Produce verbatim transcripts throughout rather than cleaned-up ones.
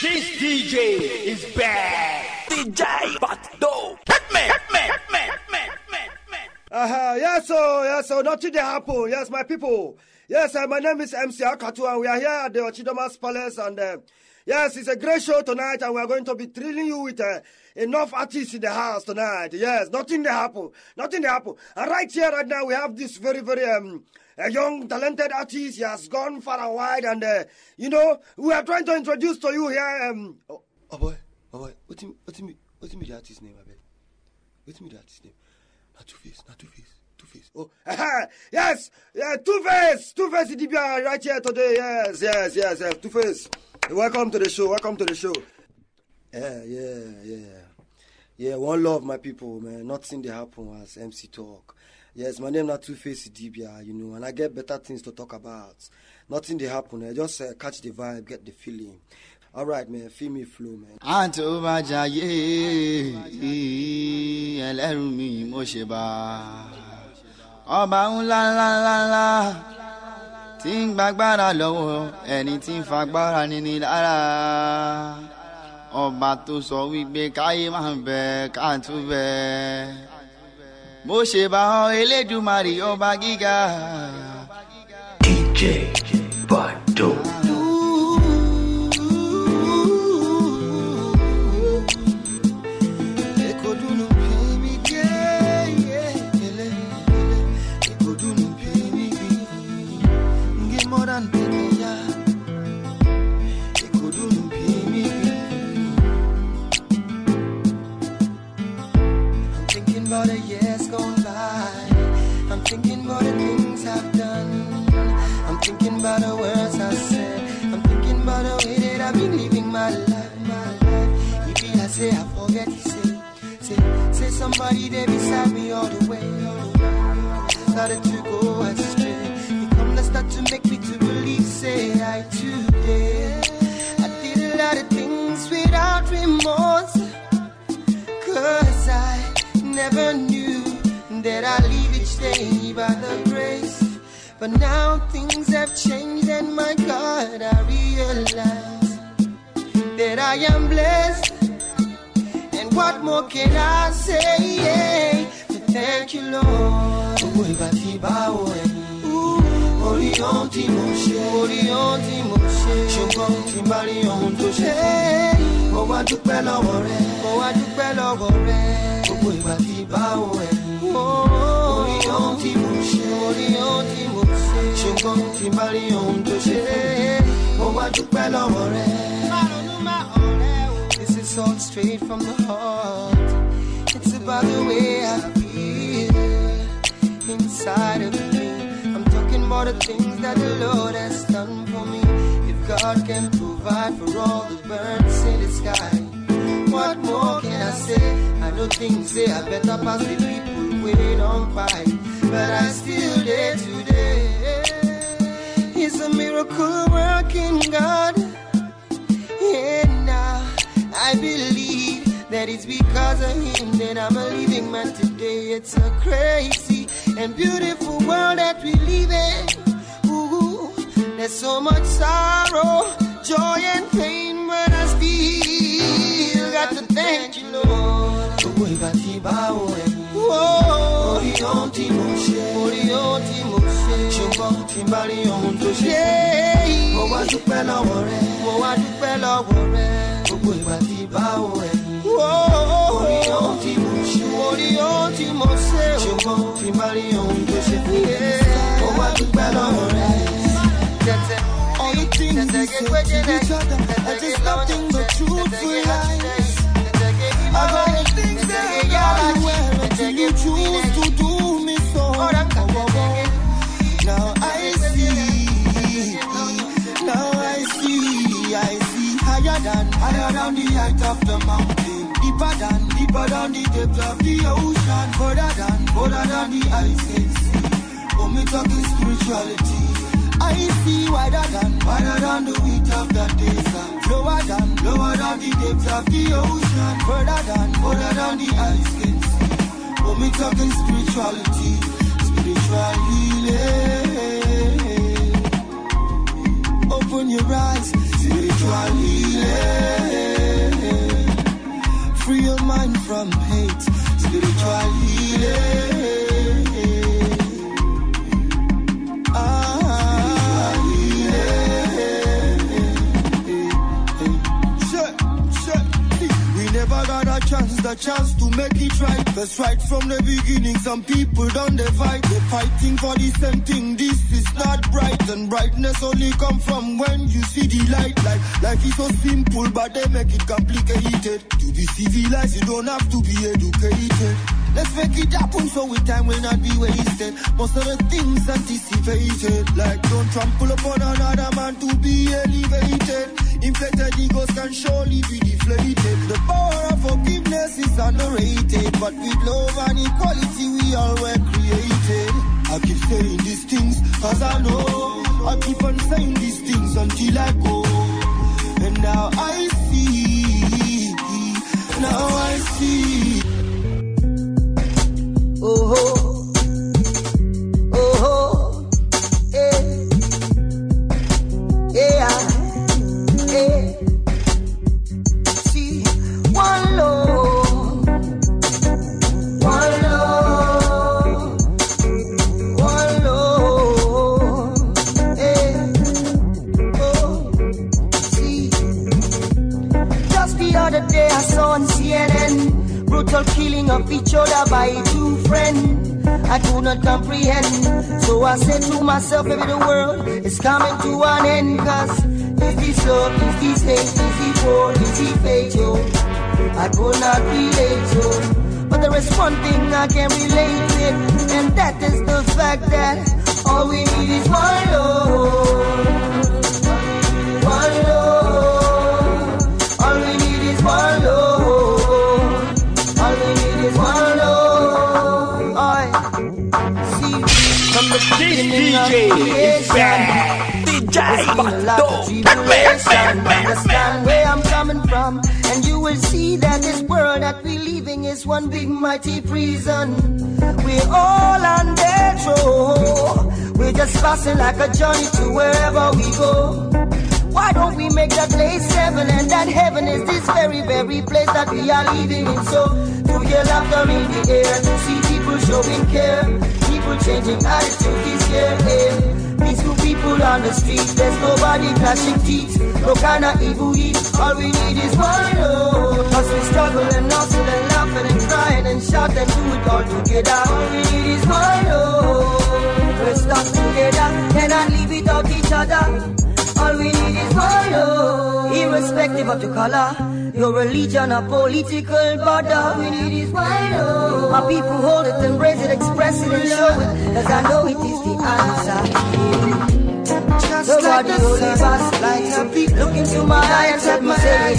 This D J is bad. D J Bado. Hit me, hit me, hit me, hit me, hit me, hit me. Uh-huh. Yes, so, yes, so nothing they happen. Yes, my people. Yes, uh, my name is M C Akatu, and we are here at the Ochidomas Palace, and uh, yes, it's a great show tonight, and we are going to be thrilling you with uh, enough artists in the house tonight. Yes, nothing they happen. Nothing they happen. And right here, right now, we have this very, very um, a young, talented artist. He has gone far and wide, and, uh, you know, we are trying to introduce to you here. Um, oh, oh, boy, oh, boy, what's me, what's me, what's me the artist's name, I bet? What's me the artist's name? Not Two-Face, not Two-Face. Two-Face. Oh, yes, yeah, Two-Face, Two-Face Idibia right here today. Yes, yes, yes, yes, Two-Face. Welcome to the show. Welcome to the show. Yeah, yeah, yeah, yeah. One love, my people, man. Nothing they happen as M C talk. Yes, my name is Two-Face Idibia, you know, and I get better things to talk about. Nothing they happen. I just uh, catch the vibe, get the feeling. All right, man. Feel me flow, man. Anto bajaye, elerumi mosheba. Ọba ńlá ńlá ńlá ńlá tí ń gbàgbára lọ́wọ́ ẹni tí ń fagbára níní lára. Ọba tó sọ wípé káyé máa ń bẹ ká tún bẹ. Mo ṣe bá ọ Elédùmarè ọba gíga. D J Bado. About the years gone by, I'm thinking about the things I've done. I'm thinking about the words I said. I'm thinking about the way that I've been living my life, my life. If I say I forget to say, say, say somebody there beside me all the way, all the way. Started to go astray. You come to start to make me to believe, say I today. I did a lot of things without remorse, 'cause I never knew that I live each day by the grace. But now things have changed, and my God, I realize that I am blessed. And what more can I say? But thank you, Lord. Orion Timoshe, Orion Timoshe, Shukon Timbari on to say, Oh, I do well over it, oh, I do well over it. Ìgbà tí báwo ẹ̀yìn orí ohun tí mo ṣe orí ohun tí mo ṣe ṣùgbọ́n tí bá rí ohun tó ṣe mo wá dúpẹ́ lọ́wọ́ rẹ̀. This is all straight from the heart. It's about the way I feel inside of me. I'm talking about the things that the Lord has done for me. If God can provide for all the birds in the sky, what more can I say? I know things say I better pass the people wait on by, but I still there today. He's a miracle working God. And now I believe that it's because of him that I'm a living man today. It's a crazy and beautiful world that we live in. Ooh, there's so much sorrow, joy and pain, but I still got to thank you, Lord. Oh, Orion Timoshe, Orion Timoshe, ṣùgbọ́n tí n bá rí ohun tó ṣe, mo wá dúpẹ́ lọ́wọ́ rẹ̀, mo wá dúpẹ́ lọ́wọ́ rẹ̀, gbogbo ìgbà tí báwo ẹ̀yìn. Orion Timoshe, Orion Timoshe, ṣùgbọ́n tí n bá rí ohun tó ṣe, mo wá dúpẹ́ lọ́wọ́ rẹ̀. All the things we say to each other are just nothing but truthful lies. I got the things that I well until you choose to do me so. Now I see, now I see, I see higher than, higher than the height of the mountain, deeper than, deeper than the depth of the ocean, further than, further than the eyes can see. Oh, me talking spirituality. I see wider than, wider than the width of the desert, lower than, lower than the depth of the ocean, further than, further than the eyes can see. Oh, me talking spirituality, spiritual healing. Open your eyes, spiritual healing. chance, the chance to make it right. That's right from the beginning, some people don't they fight. They're fighting for the same thing, this is not bright. And brightness only come from when you see the light. Like, life is so simple, but they make it complicated. To be civilized, you don't have to be educated. Let's make it happen so with time will not be wasted. Most of the things anticipated, like don't trample upon another man to be elevated. Inflated egos can surely be deflated. The power of forgiveness is underrated, but with love and equality we all were created. I keep saying these things cause I know I keep on saying these things until I go. And now I see, now I see. Oh, oh, oh, yeah, yeah, yeah. See, one love, one love, one love, yeah. Oh, see, just the other day I saw on C N N. Brutal killing of each other by two friends. I do not comprehend. So I said to myself, maybe the world is coming to an end. Cause is this love, is this hate, is it war, is it fate, yo? I could not relate, yo. But there is one thing I can relate with, and that is the fact that all we need is one love. One love. All we need is one love. This D J is bad. D J Bando. Understand where I'm coming from, and you will see that this world that we're living is one big mighty prison. We're all on death row. We're just passing like a journey to wherever we go. Why don't we make that place heaven, and that heaven is this very, very place that we are living in? So, to hear laughter in the air, to see people showing care, people changing attitude this year, eh? Peaceful people on the street, there's nobody clashing teeth, no kind of evil heat. All we need is one love. Cause we struggle and hustle and laughing and crying and shout and do it all together. All we need is one love. We're stuck together, cannot live without each other. All we need is one love. Irrespective of the color, your religion or political border, we need is one love. My people hold it, embrace it, express it and show it, cause I know it is the answer. Just so like the sun, like a peak. Look into my eyes and my eyes.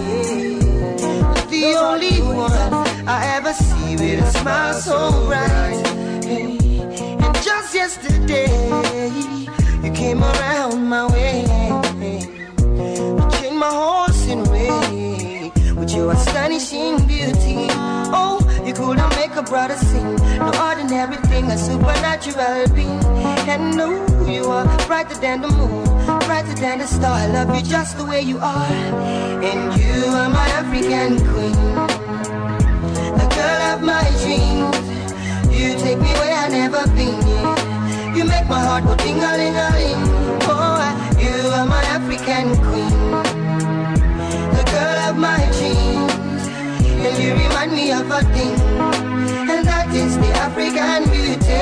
The only one I ever see with a smile so bright. And just yesterday you came around my way, you changed my horse in way with your astonishing beauty. Oh, you couldn't make a brother sing, no ordinary thing, a supernatural being. And no, you are brighter than the moon, brighter than the star. I love you just the way you are, and you are my African queen, the girl of my dreams. You take me where I've never been, yeah. You make my heart go ding-a-ling-a-ling. Oh, you are my African queen, the girl of my dreams. And you remind me of a thing, and that is the African beauty.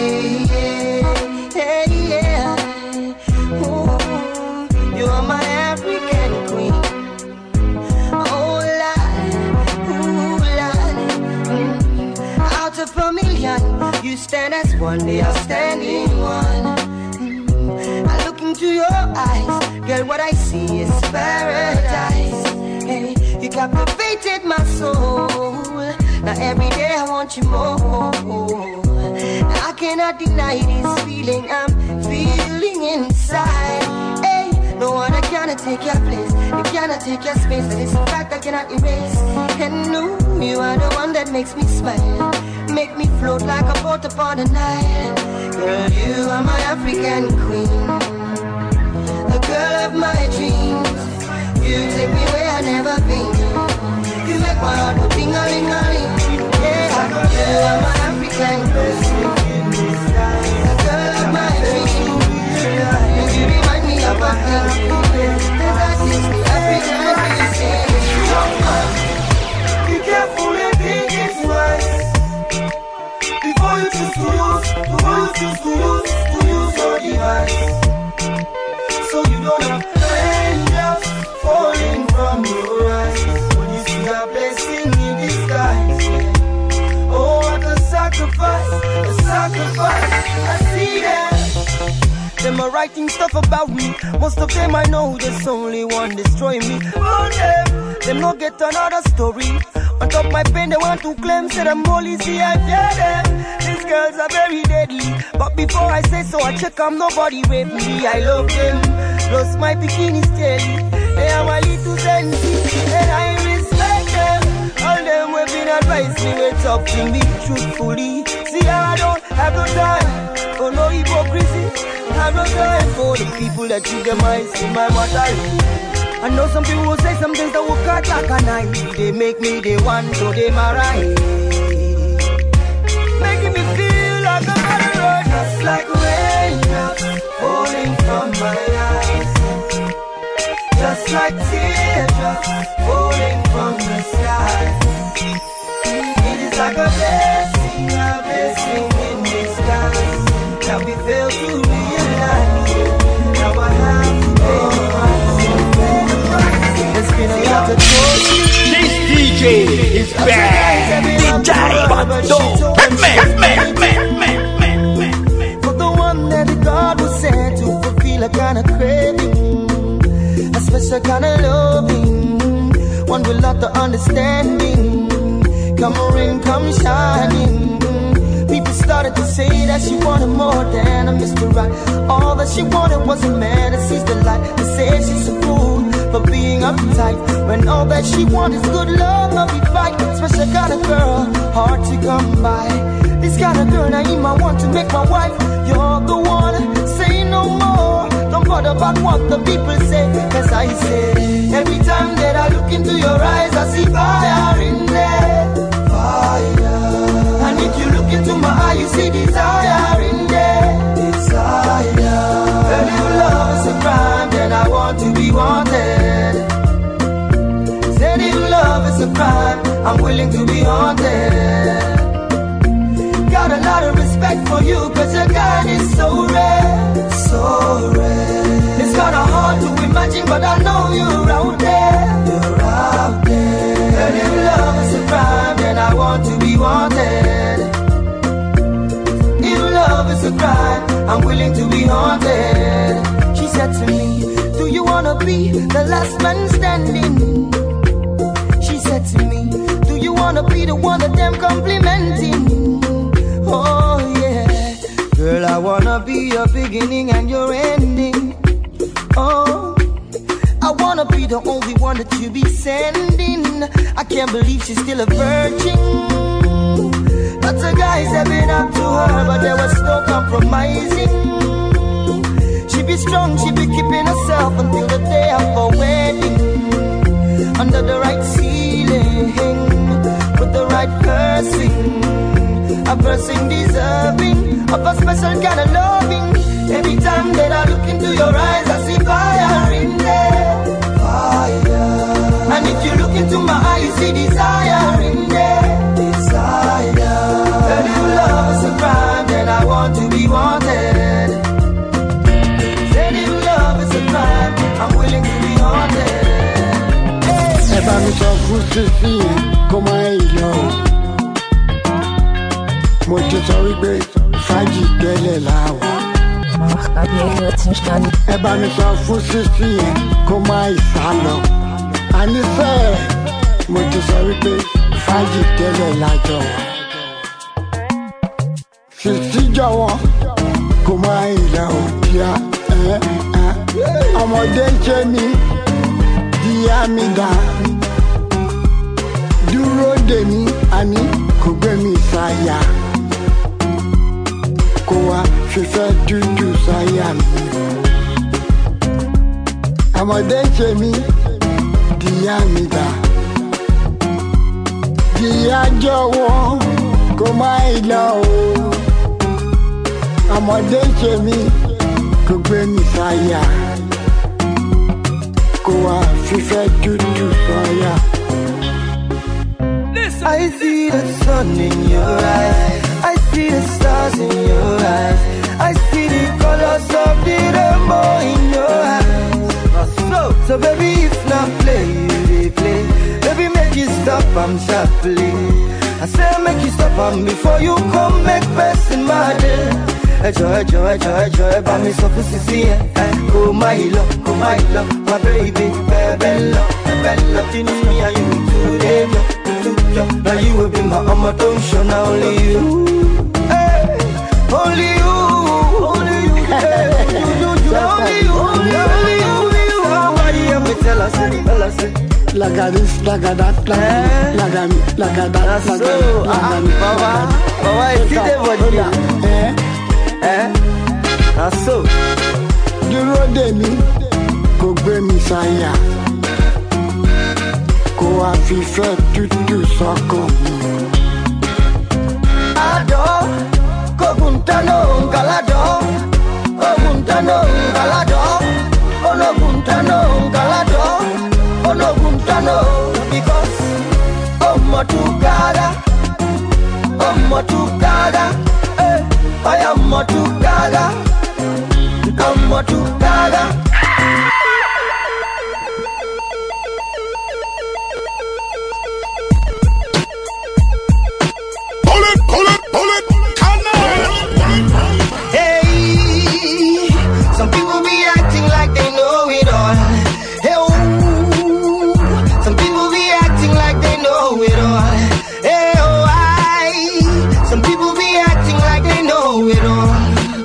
Yeah, yeah. Ooh, you are my African queen. Oh, Lord, ooh, Lord. Mm. Out of a million, you stand as one, they are standing one. Mm. I look into your eyes, girl, what I see is paradise. Hey, you captivated my soul. Now every day I want you more. Now I cannot deny this feeling I'm feeling inside. Hey, no one cannot take your place, you cannot take your space, and it's a fact I cannot erase. And no, you are the one that makes me smile, make me float like a boat upon the Nile. Girl, you are my African queen, the girl of my dreams. You take me where I've never been. You make my heart go ding-a-ling-a-ling. Yeah, you are my African queen, the girl of my dreams. And you remind me of a thing, and that is the African beauty. Be careful. writing stuff about me. Most of them I know, there's only one destroy me. Oh, them, them not get another story. On top my pen, they want to claim, say them only see I fear them. These girls are very deadly, but before I say so, I check I'm nobody rape me. I love them, plus my bikini steady. They are my little sensi, and I respect them. All them who have been advised me, will talk to me truthfully. See, I don't have no time for no hypocrisy. I have no time for the people that treat them eyes in my mother. I know some people will say some things that will cut like a knife. They make me the one, so they my right. Making me feel like I'm on a road. Just like raindrops falling from my eyes. Just like teardrops falling from the sky. It is like a blessing, a blessing in disguise that we fail to realize. Now I have to pay the price. It's been a lot of talking. This D J is bad. D J Bando. Hitman, hitman. For the one that the God was sent to fulfill a kind of craving, a special kind of loving, one with lot of understanding. Come rain, come shining. People started to say that she wanted more than a Mister Right. All that she wanted was a man that sees the light. They say she's a fool for being uptight, when all that she wants is good love, not be fight. Special kind of girl, hard to come by. This kind of girl, now you might want to make my wife. You're the one, say no more. Don't bother about what the people say, cause I say, every time that I look into your eyes, I see fire in there. Fire. And if you look into my eye, you see desire in there. Desire. And if love is a crime, then I want to be wanted. Said if love is a crime, I'm willing to be haunted. Got a lot of respect for you, cause your kind is so rare. So rare. It's kinda hard to imagine, but I know you're out there. You're out there. And if love is a crime, then I want to be wanted. If love is a crime, I'm willing to be haunted. She said to me, do you wanna be the last man standing? She said to me, do you wanna be the one that them complimenting? Oh yeah, girl, I wanna be your beginning and your ending. Oh, I wanna be the only one that you be sending. I can't believe she's still a virgin. Lots of guys have been up to her, but there was no compromising. She be strong, she be keeping herself until the day of her wedding. Under the right ceiling, with the right person, a person deserving of a special kind of loving. Every time that I look into your eyes, I see fire in there. Fire. And if you look into my eye, you see desire in there. Desire. And if love is a crime, then I want to be wanted. Said if love is a crime, I'm willing to be haunted. Ẹ bá mi sọ fún sísí yẹn kó má yọ. Mo ti sọ wípé fàájì tẹ́lẹ̀ láwọ̀. Ẹ bá mi sọ fún sísí yẹn kó má ìsálọ. Àníṣe mo ti sọ wípé fàájì tẹ́lẹ̀ lájọ wọ̀. Sísí jọ̀wọ́ kó má ìlà òkìá. Ọmọdé ń ṣe mí díá mi dá. Dúró dè mí àní kò gbé mi sáyà. Kó wá fífẹ́ dúdú sáyà mi. Ọmọdé ń ṣe mí díá mi dá. Díá jọ̀wọ́ kó má ìlà o. Ọmọdé ń ṣe mí kò gbé mi sáyà. Kó wá fífẹ́ dúdú sáyà. I see the sun in your eyes, I see the stars in your eyes, I see the colors of the rainbow in your eyes. So, so baby, if not play, you play. Baby, make you stop, I'm sharply. I say make you stop, I'm before you come make best in my day. ẹjọ ẹjọ ẹjọ ẹjọ ẹ bá mi sọ fún sisi ẹ kó má yìí lọ kó má yìí lọ my baby bẹẹbẹ lọ bẹẹbẹ lọ kini mi and you today lọ today na you will be my ọmọ tó ń ṣọ na only you only you only you only you only you somebody help me tell us tell us. Like a this, like a that, like a like a like a that, like a like a Baba, Baba, you see the body, eh? Eh? That's so. Dúró dè mí, kò gbé mi sáyà, kò wá fífẹ́ tútù sọ́kàn mi. Adó, koguntano, galado, koguntano, galado, ologuntano, galado. No guntano because Omo tukada Omo tukada eh I am Omo tukada Omo tukada. Pull it, pull it, pull it. Hey, some people be acting like they know it all. Hey, oh. It all. Hey, oh, I. Some people be acting like they know it all.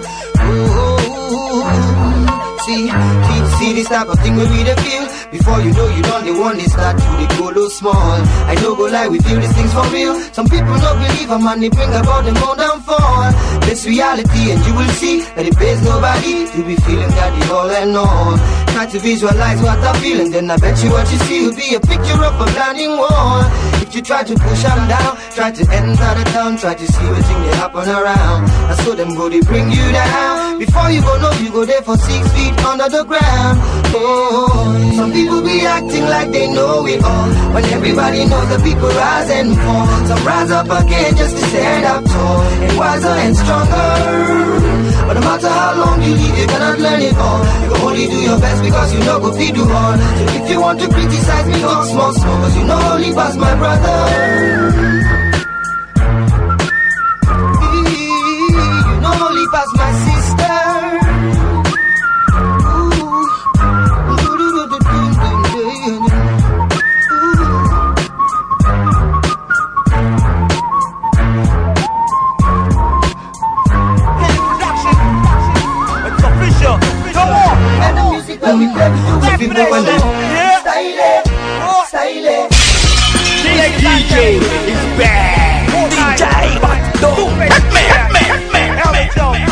Ooh, see, see, see this type of thing we read a feel. Before you know you don't, they want they start to they go low small. I know go lie, we feel these things for real. Some people don't believe a man, they bring about them own downfall. This reality and you will see that it pays nobody to be feeling that the all and all. Try to visualize what I'm feeling, then I bet you what you see will be a picture of a blinding wall. If you try to push them down, try to enter the town, try to see what thing they happen around. I saw them go, they bring you down. Before you go know, you go there for six feet under the ground. Oh, some people be acting like they know it all, when everybody knows the people rise and fall. Some rise up again just to stand up tall, and wiser and stronger. But no matter how long you live, you cannot learn it all. You can only do your best because you know go feed you all. So if you want to criticize me, go small, small, cause you know only pass my brother. You know only pass my sister. Some people when they style it, style it. D J is back. D J Bando. Hitman, hitman, hitman,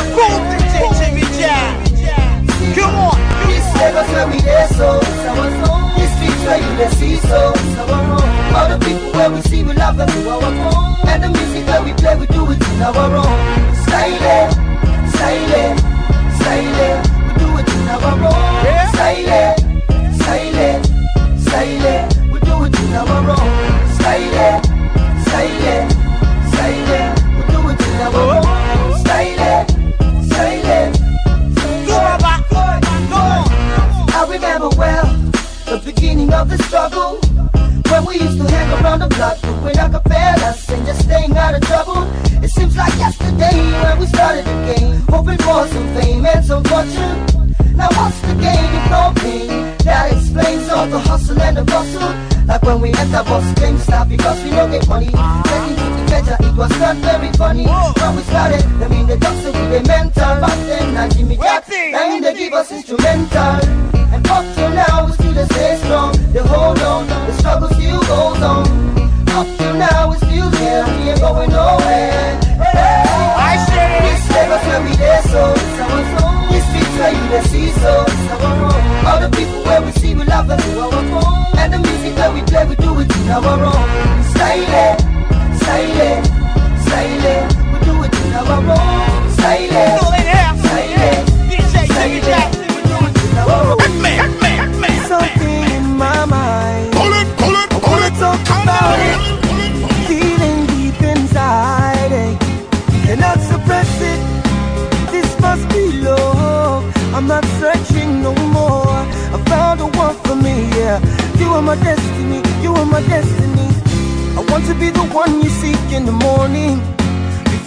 hitman. Come on. This Lagos where we there so. This streets where you there see so. All the people where we see we love and do our own. And the music where we play we do it in our own. Style it, style it, style it. We do it in our own. Style it, style it, style it. We do it in our own. Style it, style it, style it. We do it in our own. Style it, style it. I remember well the beginning of the struggle, when we used to hang around the block doing acapellas and just staying out of trouble. It seems like yesterday when we started the game, hoping for some fame and some fortune. Now what's the gain if no pain? That explains all the hustle and the bustle. Like when we enter boss game stop because we don't get money. Taking to the pleasure, it was not very funny. When we started, I mean the doctor with the mental. Back then, now Jimmy Jack, I mean they give us instrumental. And up till now, we still stay strong. They hold on, the struggle still goes on. Up till now, we still here, we ain't going nowhere. Hey, I say this Lagos where we there so. This streets where you there see so. All the people where we see we love and do our own. And the music that we play we do it in our own. Style it, style it, style it. We do it in our own. Style it, style it, style it. We do it in our own. Something in my mind. Pull it, pull it, pull it. Talk about it. Feeling deep inside it. Cannot suppress it. This must be love. I'm not searching no more. I found the one for me, yeah. You are my destiny, you are my destiny. I want to be the one you seek in the morning.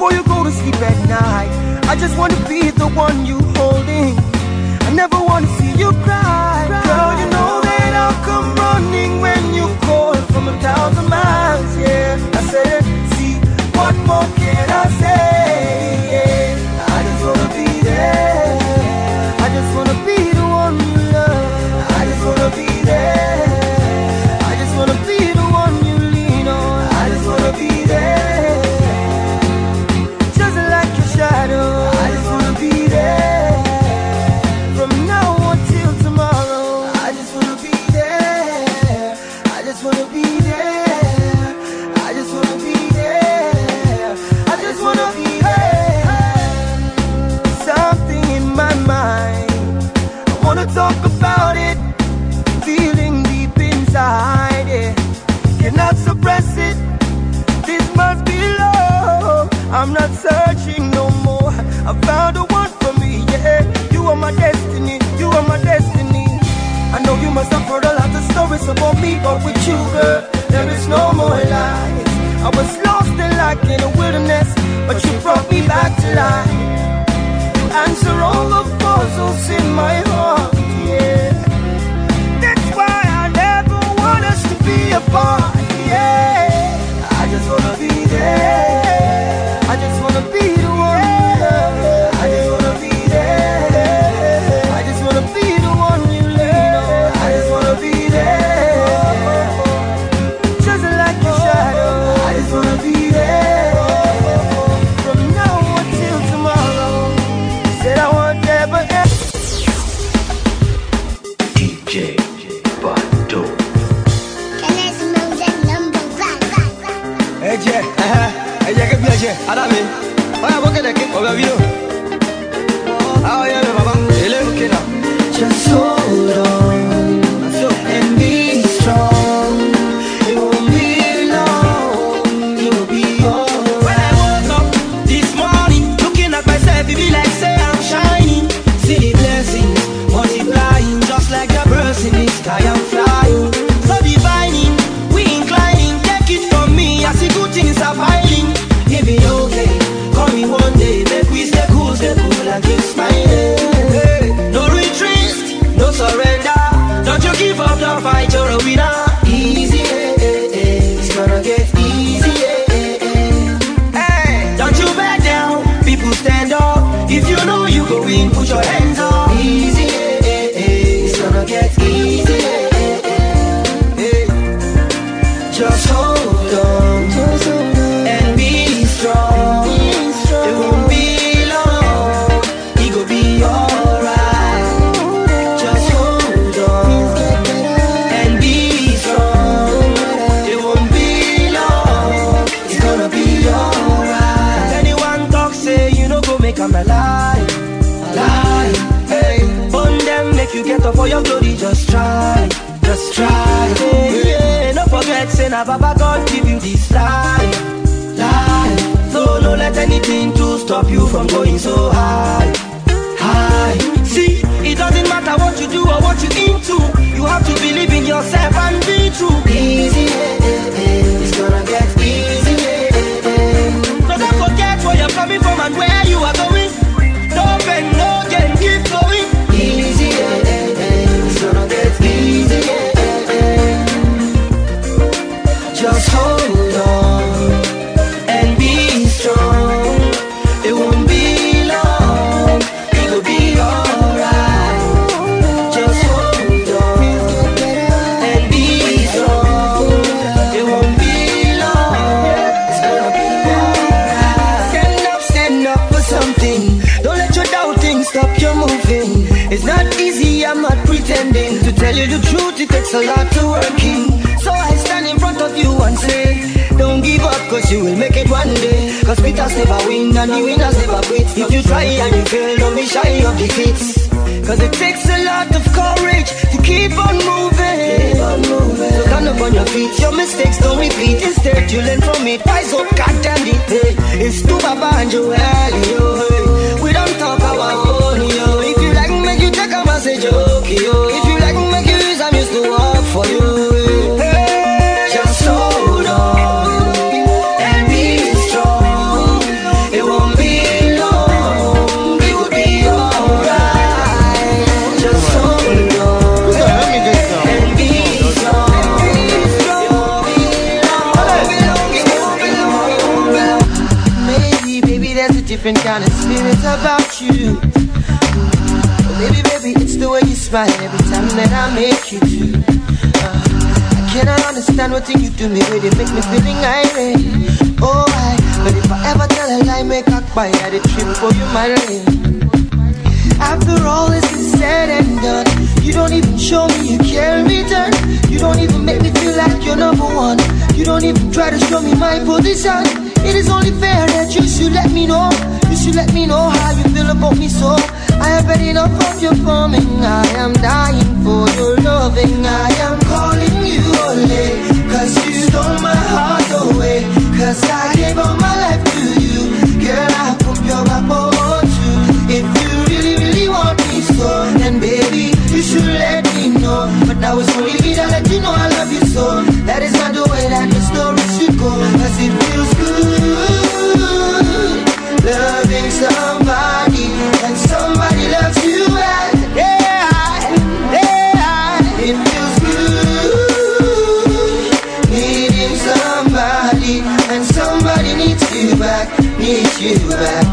before you go to sleep at night. I just wanna be the one you holding. I never wanna see you cry. Girl, you know that I'll come running when you call from a thousand miles. Yeah, I said, see, what more can I say? I just wanna be there. I just wanna be the one you love. I just wanna be there. I just wanna be the one you lean on. I just wanna be there. Just like your shadow. I just wanna be there. From now until tomorrow. I just wanna be there. I just wanna be there. I just wanna be there. I just wanna be there. Something in my mind, I wanna talk about it. Feeling deep inside it, cannot suppress it. This must be love. I'm not searching no more. I found the one for me, yeah. You are my destiny, you are my destiny. I know you must have heard a lot of stories about me, but with you, girl, there is no more lies. I was lost and like in a wilderness, but you brought me back to life. You answer all the puzzles in my heart, yeah. That's why I never want us to be apart, yeah. I just wanna be there. I just wanna be the one. I just wanna be there. I just wanna be the one you lean on. I just wanna be there. Just like your shadow. I just wanna be there. From now until tomorrow. Said I want never end. D J Bado. Eje, eh, eje ke bi eje, adami. Oya bo kede ke, oya bi o. Ah, oya me baba, ele ke na. Just hold on and be strong. It won't be long, it will be alright. When I woke up this morning, looking at myself, it be like say I'm shining. See the blessings multiplying, just like the birds in the sky I'm flying. So divining, we inclining, take it from me. I see good things are piling. It be okay, call me one day, make we stay cool, stay cool and keep smiling. Hey, no retreat, no surrender. Don't you give up, don't fight, you're a winner. Easy, eh, eh, eh. It's gonna get easy, eh, eh, eh. Hey, don't you back down, people stand up. If you know you go win, put your hands up. Easy, eh, eh, eh. It's gonna get easy, eh, eh, eh. Hey, just hold on and be strong. It won't be long, it go be alright. Just hold on and be strong. It won't be long, it's gonna be alright. Anyone talk say you no go make 'em alive, lie. Hey, burn them make you get up for your glory. Just try, just try. Hey, yeah, no forget say na Baba God give you this life, life. So no let anything to stop you from going so high, high. See, it doesn't matter what you do or what you into. You have to believe in yourself and be true. Easy, eh, eh, eh. It's gonna get easy, eh, eh, eh. So don't forget where you're coming from and where you are going. No pain, no gain, keep going. Easy, eh, eh, eh. It's gonna get easy, eh, eh, eh. Just hold on and be strong. It won't be long, it will be alright. Just hold on and be strong. It won't be long, it's gonna be alright. Stand up, stand up for something. Don't let your doubting stop you moving. It's not easy, I'm not pretending. To tell you the truth, it takes a lot to work in. So I stand in front of you and say, don't give up, cause you will make it one day. Cause beaters never win and the winners never quit. If you try and you fail, don't be shy of defeats. Cause it takes a lot of courage to keep on moving, keep on moving. So stand up on your feet, your mistakes don't repeat. Instead you learn from it, rise up, God damn it. Hey, it's to Baba and Joel, yo. Hey, we don't talk our own, yo. If you like me, make you take a message, okay, yo. If you like me, make you use, I'm used to work for you. Hey, just hold on and be strong. It different kind of spirit about you. Oh, baby, baby, it's the way you smile every time that I make you do. Uh, I cannot understand what thing you do me, where they make me feeling irate. Oh, I, but if I ever tell a lie, make a buy at a trip for you, my lane. After all this is said and done, you don't even show me you care in return. You don't even make me feel like you're number one. You don't even try to show me my position. It is only fair that you should let me know. You should let me know how you feel about me, so I have had enough of your forming. I am dying for your loving. I am calling you only cause you stole my heart away. Cause I gave all my life to you. Girl, I hope you're my boy too. If you really, really want me so, then baby, you should let me know. But now it's only me that let you know I love you so. That is not the way that the story should go. Cause it feels good loving somebody, and somebody loves you back. Yeah, yeah, it feels good needing somebody, and somebody needs you back, needs you back.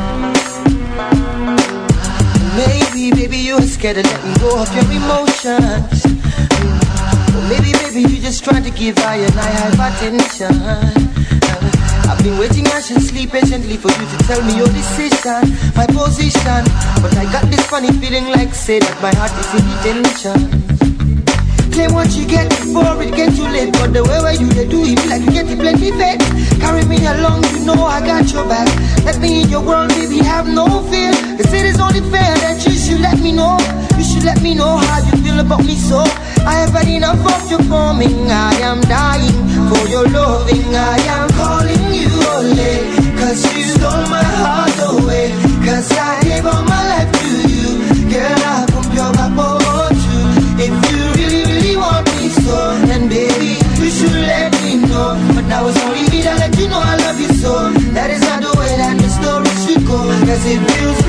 Maybe, baby, you're scared to let me go of your emotions. Or maybe, baby, you just trying to give I and I have attention. I've been waiting, I should sleep patiently for you to tell me your decision, my position. But I got this funny feeling like say that my heart is in detention. Claim what you get before it get too late, but the way where you they do it like you get it plenty fed. Carry me along, you know I got your back. Let me in your world, baby, have no fear. Cause it is only fair that you should let me know. You should let me know how you feel about me, so I have had enough of your forming. I am dying for your loving. I am calling you only cause you stole my heart away. Cause I gave all my life to you. Girl, I hope you're my boy too. If you really, really want me so, then baby, you should let me know. But now it's only me that let you know I love you so. That is not the way that the story should go. Cause it feels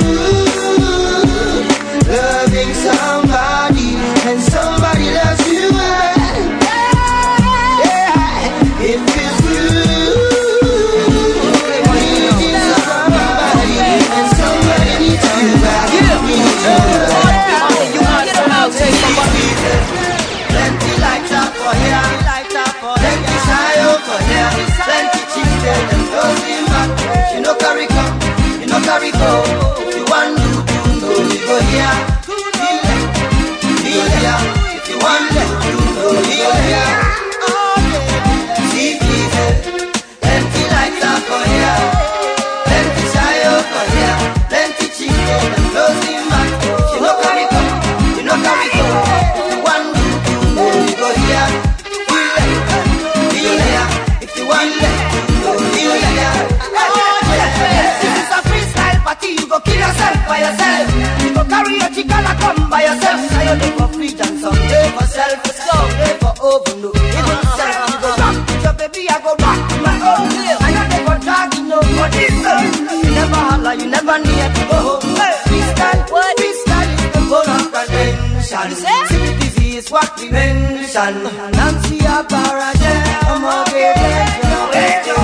good loving somebody, and somebody loves you back. Yeah, it feels good needing somebody, and somebody needs you back. Plenty lights up for here, plenty shy over here, plenty chicks there and those in back. You know carry come, you know carry go. If you want to do, no we go here. Feel here, if you want to do, no we go here. See easy, plenty lights up for here, plenty shy over here, plenty chicks there and those in back. You know carry come, you know carry go. You go kill yourself by yourself. You go carry your chicken and come by yourself. So you live for freedom, someday for self, someday for overload. Even self, you go rock with your baby, I go rock with my own live. I know they go drag you, nobody serve. You never holler, you never need to go home. Freestyle, freestyle is the bone of convention. Sympathy is what we mention. Nancy Aparaje, I'm a baby.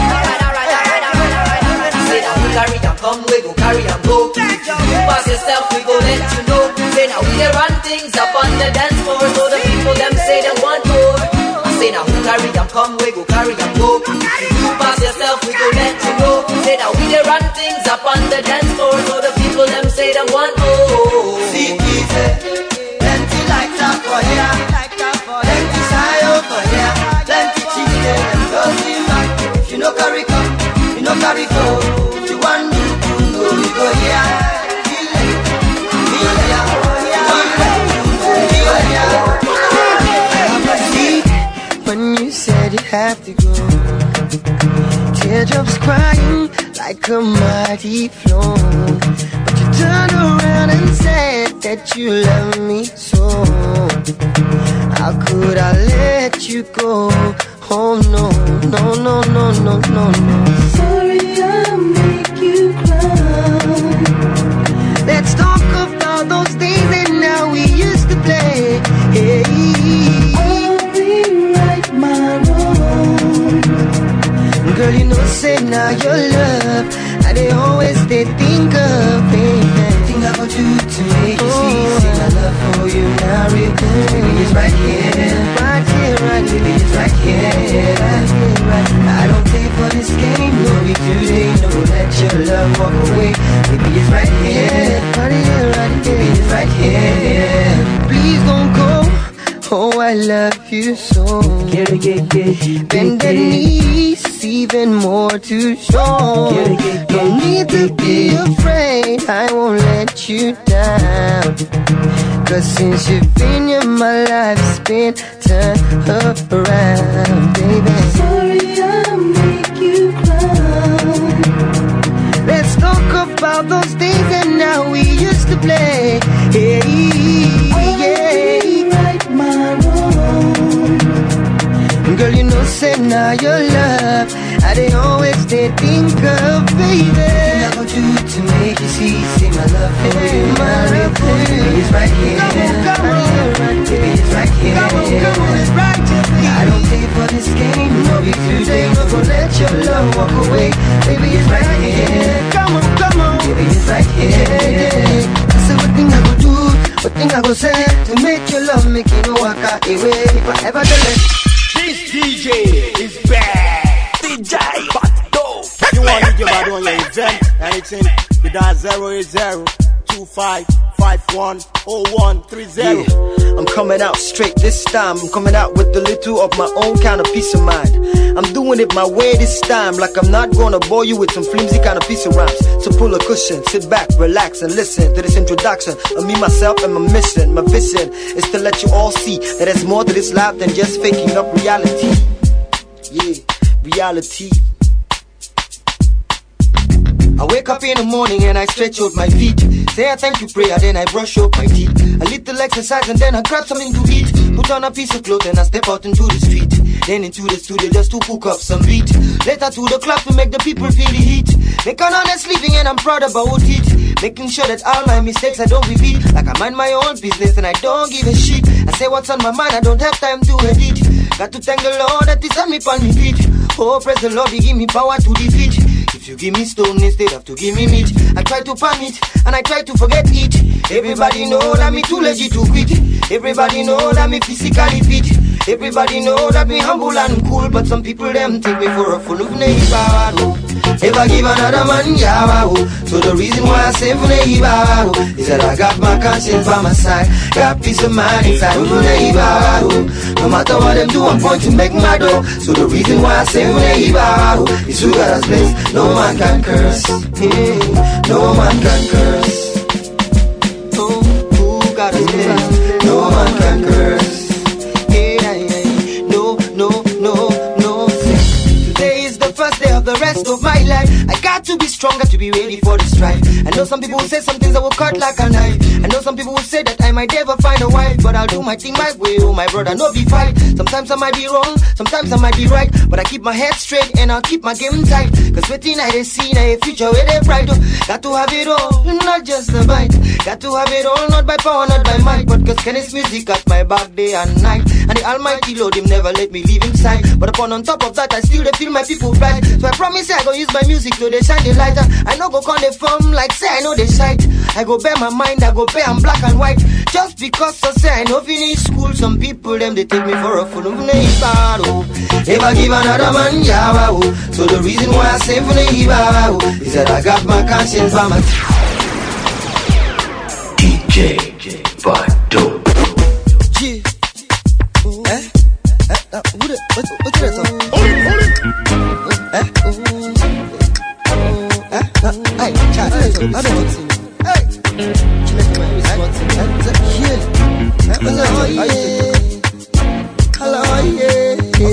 Carry and come, we go carry and go. If you pass yourself, we go let you know. Say now we dey run things up on the dance floor, so the people them say they want more. I say now who carry and come, we go carry and go. If you pass yourself, we go let you know. Say now we dey run things up on the dance floor, so the people them say they want more. See easy, plenty lights up for here, plenty shy over here, plenty chicks there and girls in back. If you no carry come, you no carry go. One, two, we go here. When you said you have to go, teardrops crying like a mighty flow. But you turned around and said that you love me so. How could I let you go? Oh no, no, no, no, no, no, no. Sorry, I make you cry. Let's talk about those days that now we used to play. Hey, I'll rewrite my wrong. Girl, you know, say now your love, and they always they think of, baby. Think about you to make you see, see my love for you now real. Baby, it's right here, right here, right here. Baby, it's right here, right here, right here. I don't play for this game, no be Tuesday, no let your love walk away. Baby, it's right here, right here, right here. Baby, it's right here. Please don't go. Oh, I love you so. Bend the knees, even more to show. No need to be afraid, I won't let you down. Cause since you've been in my life, it's been turned around, baby. Sorry I make you cry. Let's talk about those days and how we used to play. Hey, yeah. Right my wrong. Girl, you know, say now your love, I they always they think of, baby. Think about you to make you see, see my love for you, my love for you. Baby, it's right here, come on, come on, baby, it's right here. Come on, come on, it's right here. I don't pay for this game, no be today, no go let your love walk away. Baby, it's right here. Come on, come on, baby, it's right here. So what thing I go do, what thing I go say to make your love make you know walk away. If I ever tell it, this D J is bad. D J Bato. You want to give out on your event, anything, you dial zero eight zero two five five one oh one three zero. Yeah, I'm coming out straight this time. I'm coming out with a little of my own kind of peace of mind. I'm doing it my way this time, like I'm not gonna bore you with some flimsy kind of piece of rhymes. So pull a cushion, sit back, relax and listen to this introduction of me, myself and my mission. My vision is to let you all see that there's more to this life than just faking up reality. Yeah, reality. I wake up in the morning and I stretch out my feet. Say I thank you prayer, then I brush up my teeth. A little exercise and then I grab something to eat. Put on a piece of clothes and I step out into the street. Then into the studio just to cook up some beat. Later to the club to make the people feel the heat. Make an honest living and I'm proud about it. Making sure that all my mistakes I don't repeat. Like I mind my own business and I don't give a shit. I say what's on my mind, I don't have time to edit. Got to thank the Lord that He's on me on me feet. Oh, praise the Lord, He give me power to defeat. If you give me stone instead of to give me meat, I try to pan it and I try to forget it. Everybody know that me too lazy to quit. Everybody know that me physically fit. Everybody know that me humble and cool, but some people them take me for a fool of neighbor. Never give another man yawa. So the reason why I say for neighbor is that I got my conscience by my side, got peace of mind inside of neighbor. No matter what them do, I'm going to make my dough. So the reason why I say for neighbor is who got us blessed. No man can curse. Yeah. No man can curse. Oh, who got us blessed? No man can curse. Yeah, yeah. No, no, no, no. Today is the first day of the rest of my life. I got to be stronger to be ready for the strife. I know some people will say some things that will cut like a knife. I know some people will say that I might never find a wife, but I'll do my thing my way, oh my brother, no be fight. Sometimes I might be wrong, sometimes I might be right, but I keep my head straight and I'll keep my game tight. Cause waiting I they see now a future where they bright. Got to have it all, not just a bite. Got to have it all, not by power, not by might, but cause Kenny's music at my back day and night. And the Almighty Lord, Him never let me leave inside. But upon on top of that, I still they feel my people bright. So I promise I go use my music to they shine the lighter. I know go con the form like say I know they sight. I go bear my mind, I go bear I'm black and white. Just because I say I know finish school, some people them they take me for a fool of neighbor. Never give another man yawa. So the reason why I say for neighbor is that I got my conscience by my D J Bato. G. Eh? Eh? Uh, who the, what, what is that song? Hold it, hold it. Eh? Oh. Eh? Uh, hey, chat, I don't know what's in. Hey. She let me know what's in. Eh? Yeah. Hello, yeah. Hello, yeah.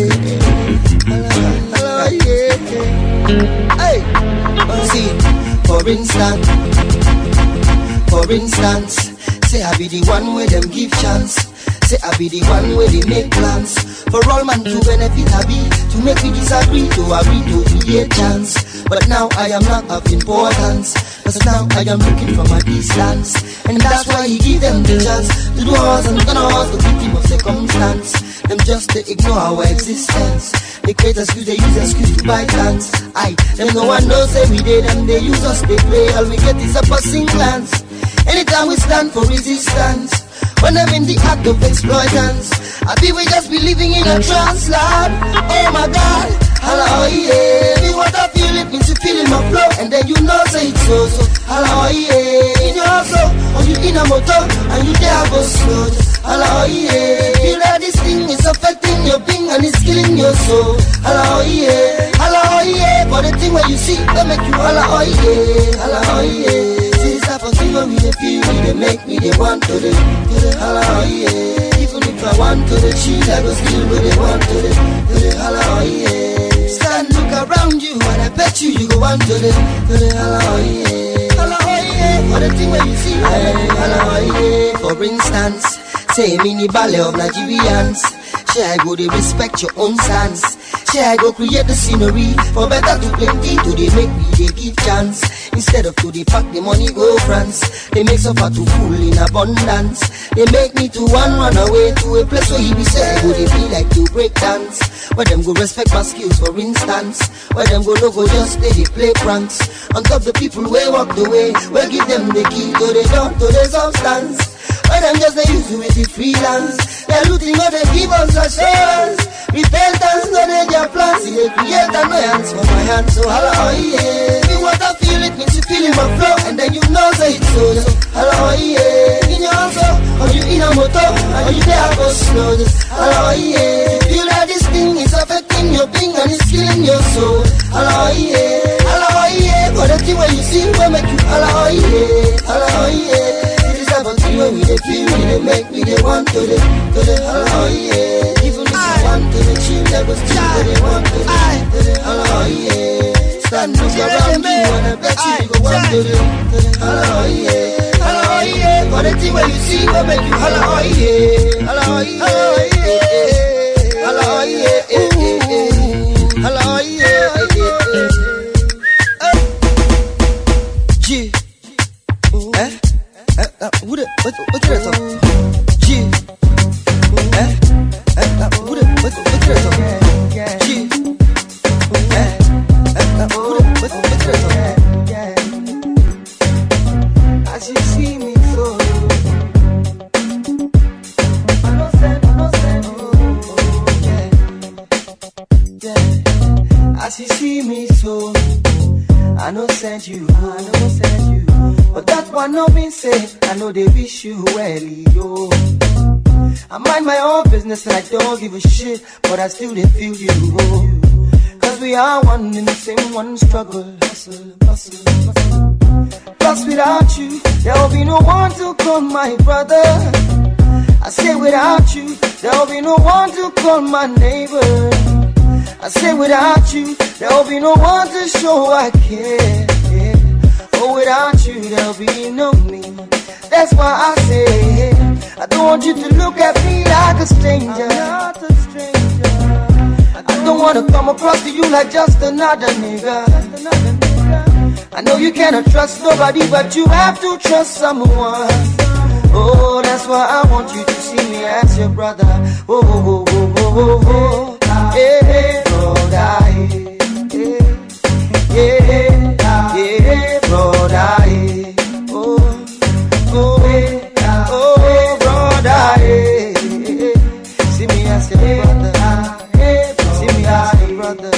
Hello, yeah. Hey. See, for instance, for instance, say I be the one where them give chance. Say I be the one where they make plans. For all man to benefit I be, to make me disagree, to agree to create chance. But now I am not of importance, cause now I am looking from a distance. And that's why he give them the chance to do us and gonna us the victim of circumstance. Them just to ignore our existence. They create excuse, they use excuse to buy chance. Aye, them no one knows every day, them they use us, they play. All we get is a passing glance. Anytime we stand for resistance, when I'm in the act of exploitance, I be we just be living in a trance, Lord. Oh my God, hello, yeah. Me what I feel, it means you feeling my flow, and then you know say it's so, so. Hello, yeah. In your soul, or you in a motor, and you there go slow. Hello, yeah. Feel that this thing is affecting your being, and it's killing your soul. Hello, yeah. Hello, yeah. But the thing where you see, they make you hello, yeah. Hello, yeah. For thing when we dey feel, we dey make me dey want to the, to the hello, yeah. Even if I want to the cheese, I go still go dey want to the, to the hello, yeah. Stand, look around you, and I bet you you go want to the, to the hello, yeah. Hello, yeah. For the thing when you see, I make you hello, yeah. For instance, say mini ballet of Nigerians. Share I go, they respect your own stance. Share I go, create the scenery for better to plenty. Do they make me, they give chance. Instead of to they pack the money go France. They make suffer to full in abundance. They make me to one run away to a place where he be say, go they feel like to break dance. Where them go respect my skills for instance. Where them go no go just stay they play pranks. On top the people where walk the way, where give them the key to they don't to the substance. Where them just they use to with the freelance. They're looting what they give us assurance. Repentance no they their plans. See they create a no hands for my hands. So hello yeah. Me what I feel it means you feeling my flow. And then you know say it's so. So hello yeah. In your soul, or you in a motor, or you there go slow. Just hello yeah. Feel that this thing is affecting your being and it's killing your soul. Hello yeah. Hello yeah. But the thing when you see will make you hello yeah. Hello yeah. But when we dey feel, we dey make me dey want to the, to the hello yeah. Even if you want to the chill, I go still go dey want to the, to the hello yeah. Stand look around you and I bet you you go want to the, to the hello yeah. Hello yeah. But the thing when you see will make you hello yeah. Hello yeah. Hello yeah. Hello yeah. G. Eh? Uh, what it, what, what did I talk? G. Eh? Uh, what it, what, what did I talk? G. Eh? Uh, what it, what, what did I talk? As you see me so, I know send, I know send, oh, yeah, yeah. As you see me so, I know send you, I know send you. But that one no mean say, I know they wish you well, yo. I mind my own business and I don't give a shit, but I still they feel you, oh. Cause we are one in the same one struggle. Hustle, hustle, hustle. Plus without you, there will be no one to call my brother. I say without you, there will be no one to call my neighbor. I say without you, there will be no one to show I care. Oh, without you, there'll be no me. That's why I say, I don't want you to look at me like a stranger. I'm not a stranger. I don't want to come across to you like just another nigga. I know you cannot trust nobody, but you have to trust someone. Oh, that's why I want you to see me as your brother. Oh, oh, oh, oh, oh, oh, oh. Hey, hey, brother. Hey, hey, yeah, brother, eh. Oh, oh, eh, oh, brother, eh. See me as your brother, see me as your brother.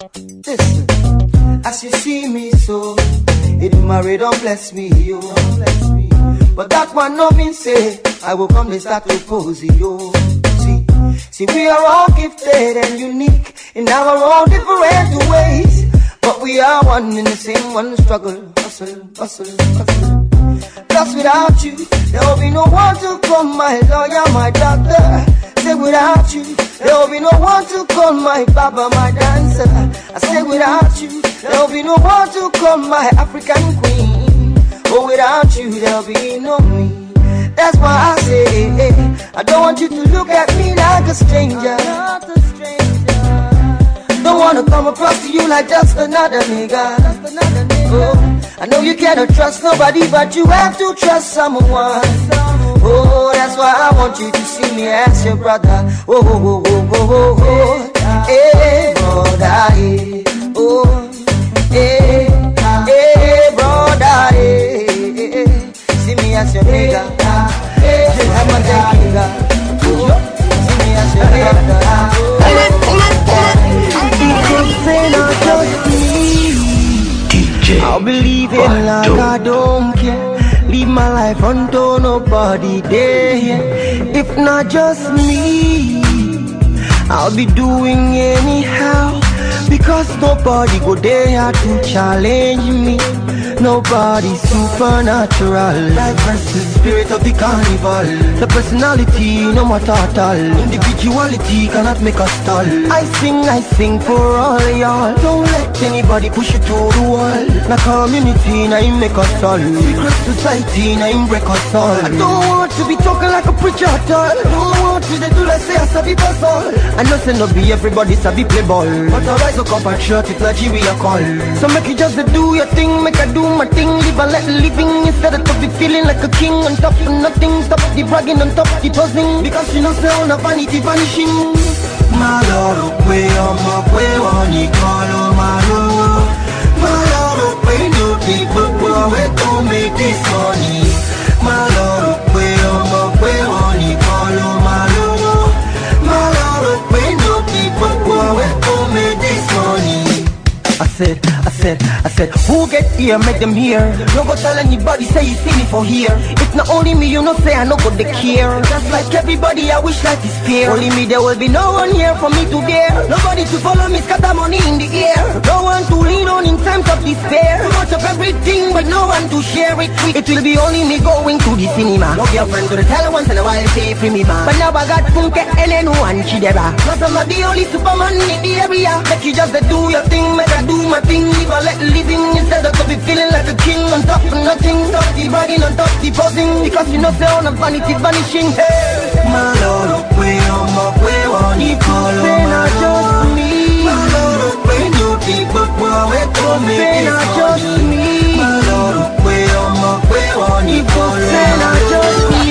Listen, as you see me so, it marry don't bless me, yo. But that one no mean say, I will come to start to pose, yo. See, see we are all gifted and unique in our own different ways. But we are one in the same one struggle. Hustle, hustle, hustle. Plus without you, there will be no one to call my lawyer, my doctor. Say without you, there will be no one to call my baba, my dancer. I say without you, there will be no one to call my African queen. Oh, without you, there will be no me. That's why I say, hey, I don't want you to look at me like a stranger. I'm not a stranger. Don't want wanna come across to you like just another nigga. Oh, I know you cannot trust nobody, but you have to trust someone. Oh, that's why I want you to see me as your brother. Oh, oh, oh, oh, oh, oh, oh. Hey, brother, hey. Oh, hey, hey, brother, hey, hey. See me as your nigga. Hey, I'm a nigga. See me as your brother. Because they not just me. I'll believe it like I don't care. Leave my life unto nobody there. If not just me, I'll be doing anyhow. Because nobody go there to challenge me. Nobody supernatural. Life versus spirit of the carnival. The personality, no matter at all. Individuality cannot make us stall. I sing, I sing for all y'all. Don't let anybody push you to the wall. Na community, na him make us all. Secret society, na him break us all. I don't want to be talking like a preacher at all. I don't want to do like say I sabi pass all. I know say no be everybody sabi play ball, but I rise up and shirt it Nigeria call. So make you just do your thing, make I do my thing, live and let living instead of be feeling like a king on top of nothing. Stop the bragging on top of the buzzing, because you know say on a vanity vanishing. My lord, we on my way on the call on my lord. My lord, we no people we to make this money. My lord, we on my way on the call on my lord. My lord, we no people we to make this money. I said, I said, I said, who get here, make them hear. No go tell anybody, say you see me for here. It's not only me, you know, say I no go the care. Just like everybody, I wish life is fair. Only me, there will be no one here for me to dare. Nobody to follow me, scatter money in the air. No one to lean on in times of despair. Too much of everything, but no one to share it with. It will be only me going to the cinema. No girlfriend to the tell once in a while, say free me man. But now I got Funke, Elenu and Chidera. Cause I'm not the only Superman in the area. Make you just do your thing, make I do my thing, live a let living instead of to be feeling like a king on top of nothing. Stop the bragging on top the posing, because you know say on a vanity vanishing. Hey, my lord, we on my way on the call. Say not just me. My lord, we new people we to make say not just me. My lord, we on my way on the call. Say not just me.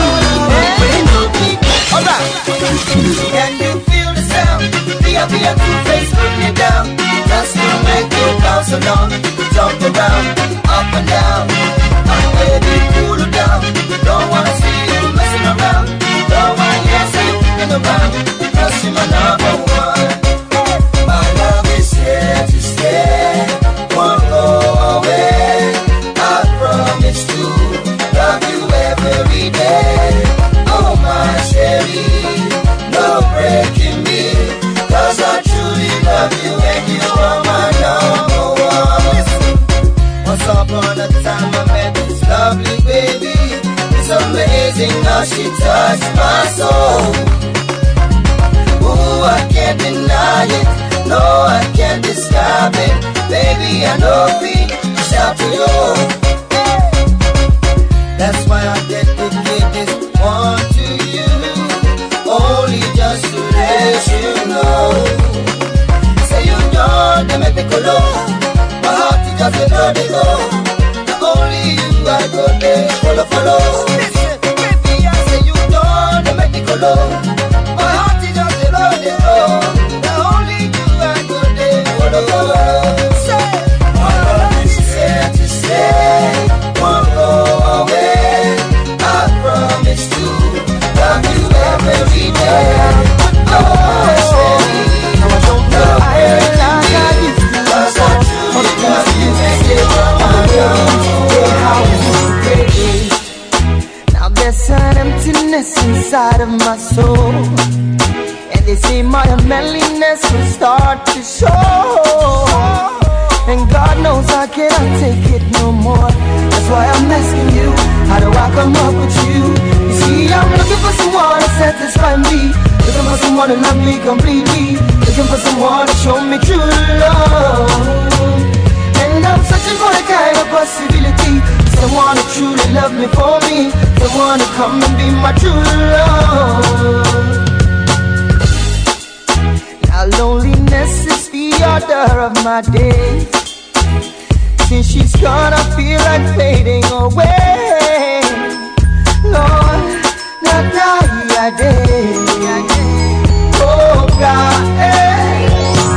We new people. Alright, can you feel the sound? Be a be a two-face putting it down. Just to make you bounce along, jump around, up and down. I'm ready to cool you down. Don't wanna see you messing around. Don't wanna hear you kicking around. Cause you're my number one. My love is here to stay. Won't go away. I promise to love you every day. Oh my cherry, no breaking me. Cause I truly love you and you are my number one. Once upon a time I met this lovely baby. It's amazing how she touched my soul. Ooh, I can't deny it. No, I can't describe it. Baby, I know we shout to you. That's why I dedicate this one to you. Only just to let you know. Say you done, they make me go low. My heart is just a dirty go. Not only you I go there, follow, follow. Baby, I say you done, they make me go low. My heart is just a dirty go. Not only you I go there, follow, follow. Say, my love is here to stay. Won't go away. I promise to love you every day. Now there's an emptiness inside of my soul, and they say my manliness will start to show. And God knows I cannot take it no more. That's why I'm asking you, how do I come up with you? You see, I'm looking for someone to satisfy me, looking for someone to love me completely, looking for someone to show me true love. And I'm searching for the kind of possibility, someone to truly love me for me, someone to come and be my true love. Now loneliness is the order of my days. Since she's gone, I feel like fading away. Lord, not die a day. Oh God, eh.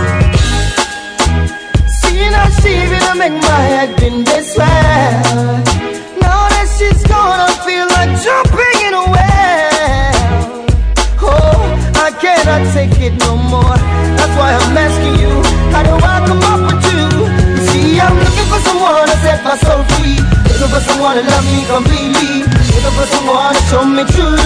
Seeing how she will make my head been this way. Now that she's gone, I feel like jumping in a well. Oh, I cannot take it no more. That's why I'm asking you, how do I come up with you? You see, I'm looking for someone to set my soul free. Looking for someone to love me completely. Looking for someone to show me true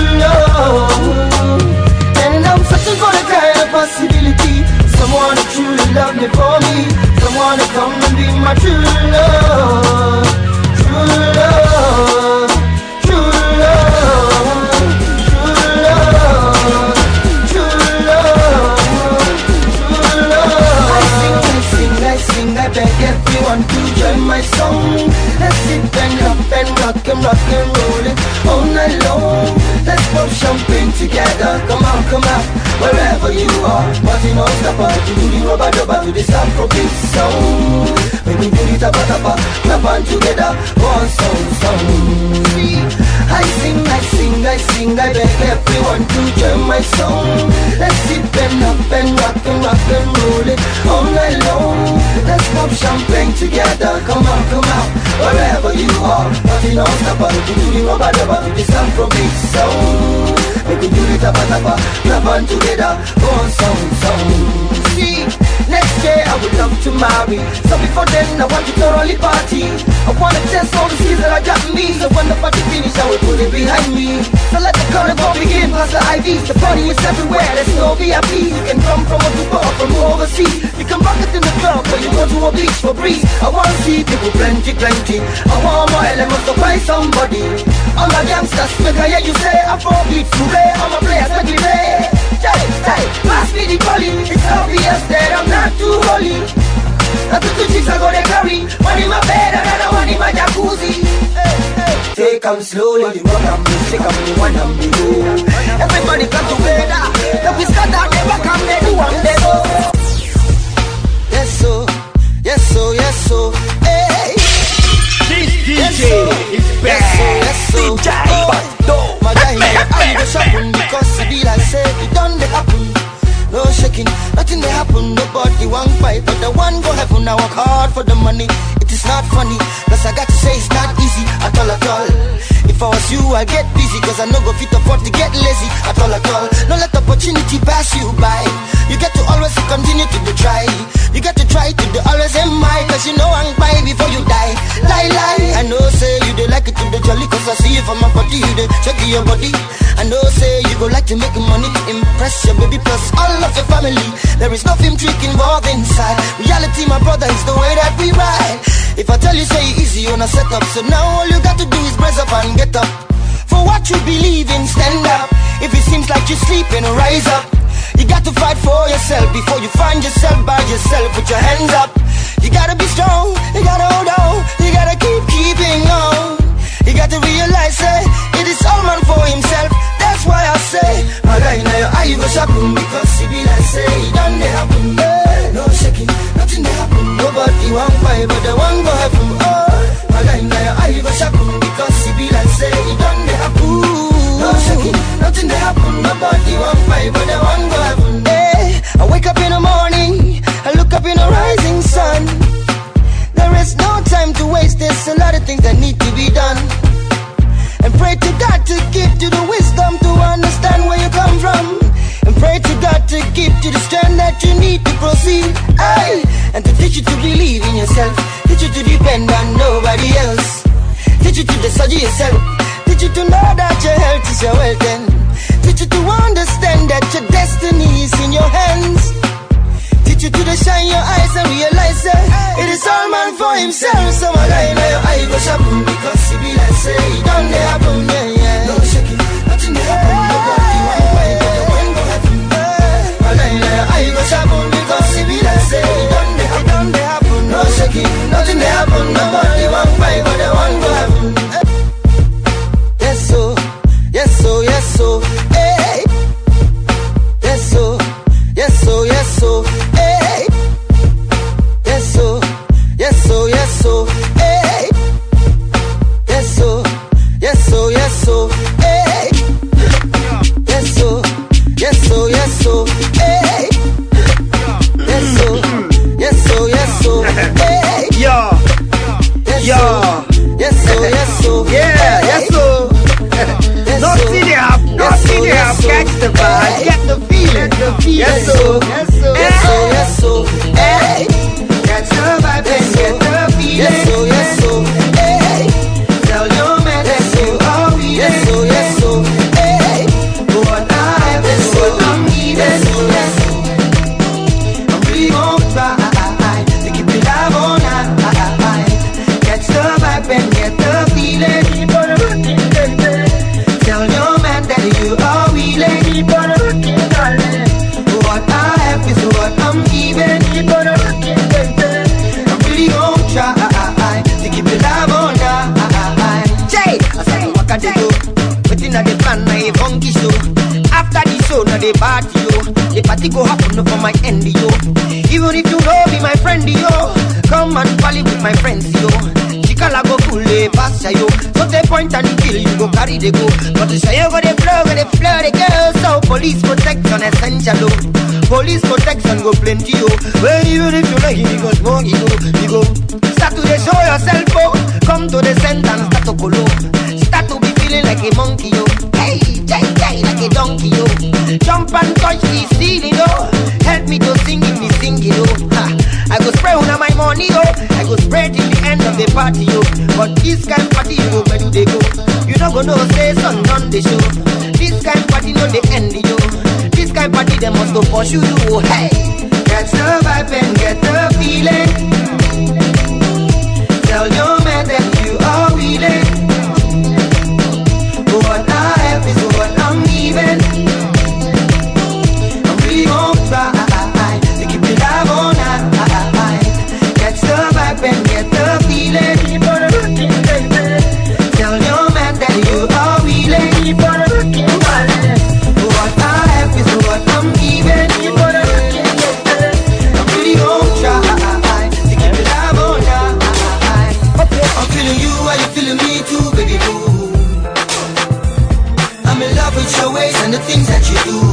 love. And I'm searching for the kind of possibility. Someone to truly love me for me. Someone to come and be my true love. True love. True love. True love. True love. True love. I sing, I sing, I sing, I beg everyone to join my song. Let's sit and rock and rock and rock and roll it all night long. Let's pop champagne together. Come on, come on, wherever you are. Party non-stopper, to do the rubber dubber, to the Afrobeat song. When we do the tapa tapa, clap on together, one song, song. See, I sing, I sing, I sing, I beg everyone to join my song. Let's sit and up and rock and rock and roll it all night long. Let's pop champagne together. Come on, come on, wherever you are. Party non-stopper, to do the rubber dubber, to the Afrobeat song. We can do the tapa tapa, clap on together, one song, song. See, next year I would love to marry. So before then I want to thoroughly party. I want to test all the skills that I got in me. So when the party finish I will put it behind me. So let the carnival begin past the I Vs. The party is everywhere, there's no V I P. You can come from a or from overseas. You can rock it in the club or you go to a beach for breeze. I want to see people plenty, plenty. I want more elements to find somebody. All my gangsters, make I hear you say Afrobeat, Fouray. All my players make me play. Jay, jay, pass me the calling. It's obvious that I'm not too holy. I took two chicks I go to carry. One in my bed and another one in my jacuzzi. Hey, hey. Take 'em slowly, the rock and music, I'm the one and the go. Everybody come together. Then we start out, they back and they do one, they go. Yes, so, yes, so, yes, so, hey. This D J yes, so, is bad. Yes, so, yes, so, D J Bando. My guy, I go shopping because it be like say it done they happen. No shaking, nothing they happen. Nobody one fight, but the one go heaven. I work hard for the money. It is not funny, cause I got to say it's not easy at all at all. If I was you, I'd get busy, cause I know go fit afford to get lazy at all at all. Don't let opportunity pass you by. You get to always continue to do try. You get to try to do always in mind, cause you know I'm by before you die. Lie, lie, I know say you dey like it to the jolly, cause I see you from my body, you dey check your body. I know say you go like to make money to impress your baby plus all of your family. There is no film trick involved inside. Reality, my brother, is the way that we ride. If I tell you say easy on a setup, so now all you got to do is brace up and get up. For what you believe in, stand up. If it seems like you're sleeping, rise up. You got to fight for yourself before you find yourself by yourself. Put your hands up. You gotta be strong, you gotta hold on, you gotta keep keeping on. You got to realize, say, it is all man for himself. That's why I say, my guy, now your eye go shopping, because it be like say, it done they happen. Hey, no shaking, nothing they happen. Nobody want fight, but the one go heaven. Oh, my guy, now your eye go shopping, because it be like say, it done they happen. No shaking, nothing they happen. Nobody want fight, but the one go heaven. Hey, I wake up in the morning, I look up in the rising sun. There is no time to waste, there's a lot of things that need to be done. And pray to God to give you the wisdom to understand where you come from. And pray to God to give you the strength that you need to proceed. Aye. And to teach you to believe in yourself, teach you to depend on nobody else, teach you to decide yourself, teach you to know that your health is your wealth, and teach you to understand that your destiny is in your hands. Teach you to shine your eyes and realize that it is all man for himself. So my guy, now your eye go shopping, because it be like say it done they happen, yeah, yeah. No shaking, nothing they happen. Nobody want fight, but the one go happen. My guy, now your eye go shopping, because it be like say it done they happen. No shaking, nothing they happen. Nobody want fight, but the one go happen. Yes so, yes so, yes so, hey. Yes so, yes so, yes so, hey. so, yes so, hey. Yes so, yes so, yes so, hey. Yes so, yes so, yes so, hey. Yes so, yes so, yes so, hey. Yeah. Yes Yeah. so, yes so, yes so, Yeah, yes so. Nothing they have, nothing they have. Catch the vibe, get the feeling, the feeling. Yes so, yes so, yes so, yes so, hey. catch the vibe and get the feeling. Yes so, yes so, hey. Tell your man that you are we. Yes so, yes so, hey. What I have is what I'm needing. Yes so, I'm really gonna try to keep it alive all night. Catch the vibe and get the feeling. Tell your man that you are willing. What I have is what I'm giving. I'm really gonna try to keep it alive all night. Jay, I said what can they do? Waiting at the plan, I funky show. After the show, now they party yo. The party go happen for my end yo. Even if you know be my friend yo, come and party with my friends yo. Chikala go cool eh, pass yo. So they point and kill you go carry the go. But to show you go the flow, go the flow the girl. So police protection essential oh. Police protection go plenty yo. Well even if you like it, you go smoke you go, you go. Start to the show yourself oh. Come to the center and start to follow. Start to be feeling like a monkey yo. Hey, jay, jay, like a donkey yo. Jump and touch the ceiling yo. Help me to sing if me sing it yo. Ha. I go spray on my money yo. I go spray till the end of the party yo. But this kind of party you go where do they go? You not gonna say something on the show. This kind of party no the end yo. This kind of party they must go pursue you. Hey, Catch the vibe and get the feeling. Tell your man that you are willing. What I have is what I'm giving. I'm really gonna try to keep it alive all night. Catch the vibe and get the feeling. Tell your man that you are willing. What I have is what I'm giving. I'm really gonna try to keep it alive all night. I'm feeling you, are you feeling me too, baby boo? I'm in love with your ways and the things that you do.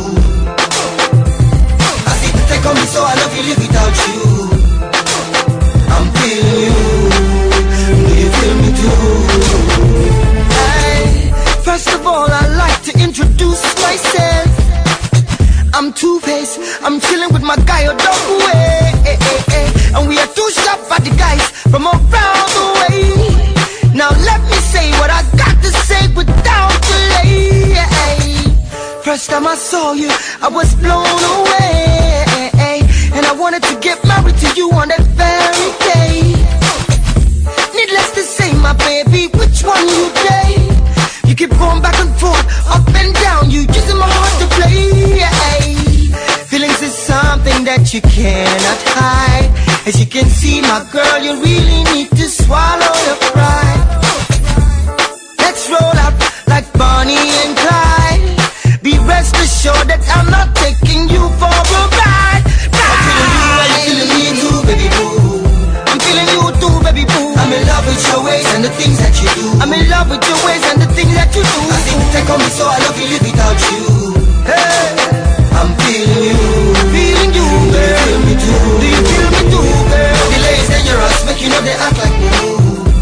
I see the take on me, so I love you, live without you. I'm feeling you, do you feel me too? Hey, first of all, I'd like to introduce myself. I'm Two-Face, I'm chilling with my guy Odogway, eh, eh, eh. And we are two sharp at the guys from around the way. Now let me say what I got to say without delay. First time I saw you, I was blown away, and I wanted to get married to you on that very day. Needless to say, my baby, which one you play? You keep going back and forth, up and down, you using my heart to play. Feelings is something that you cannot hide. As you can see, my girl, you really need to swallow your pride. Let's roll up like Bonnie and Clyde. Be rest assured that I'm not taking you for a ride. I'm feeling you, are you feeling me too, baby boo? I'm feeling you too, baby boo. I'm in love with your ways and the things that you do. I'm in love with your ways and the things that you do. I think take on me, so I love you, live without you. Hey, I'm feeling you, feeling you, girl. Do you feel me too? Do you feel me too, girl? Delays dangerous, make you know they act like boo.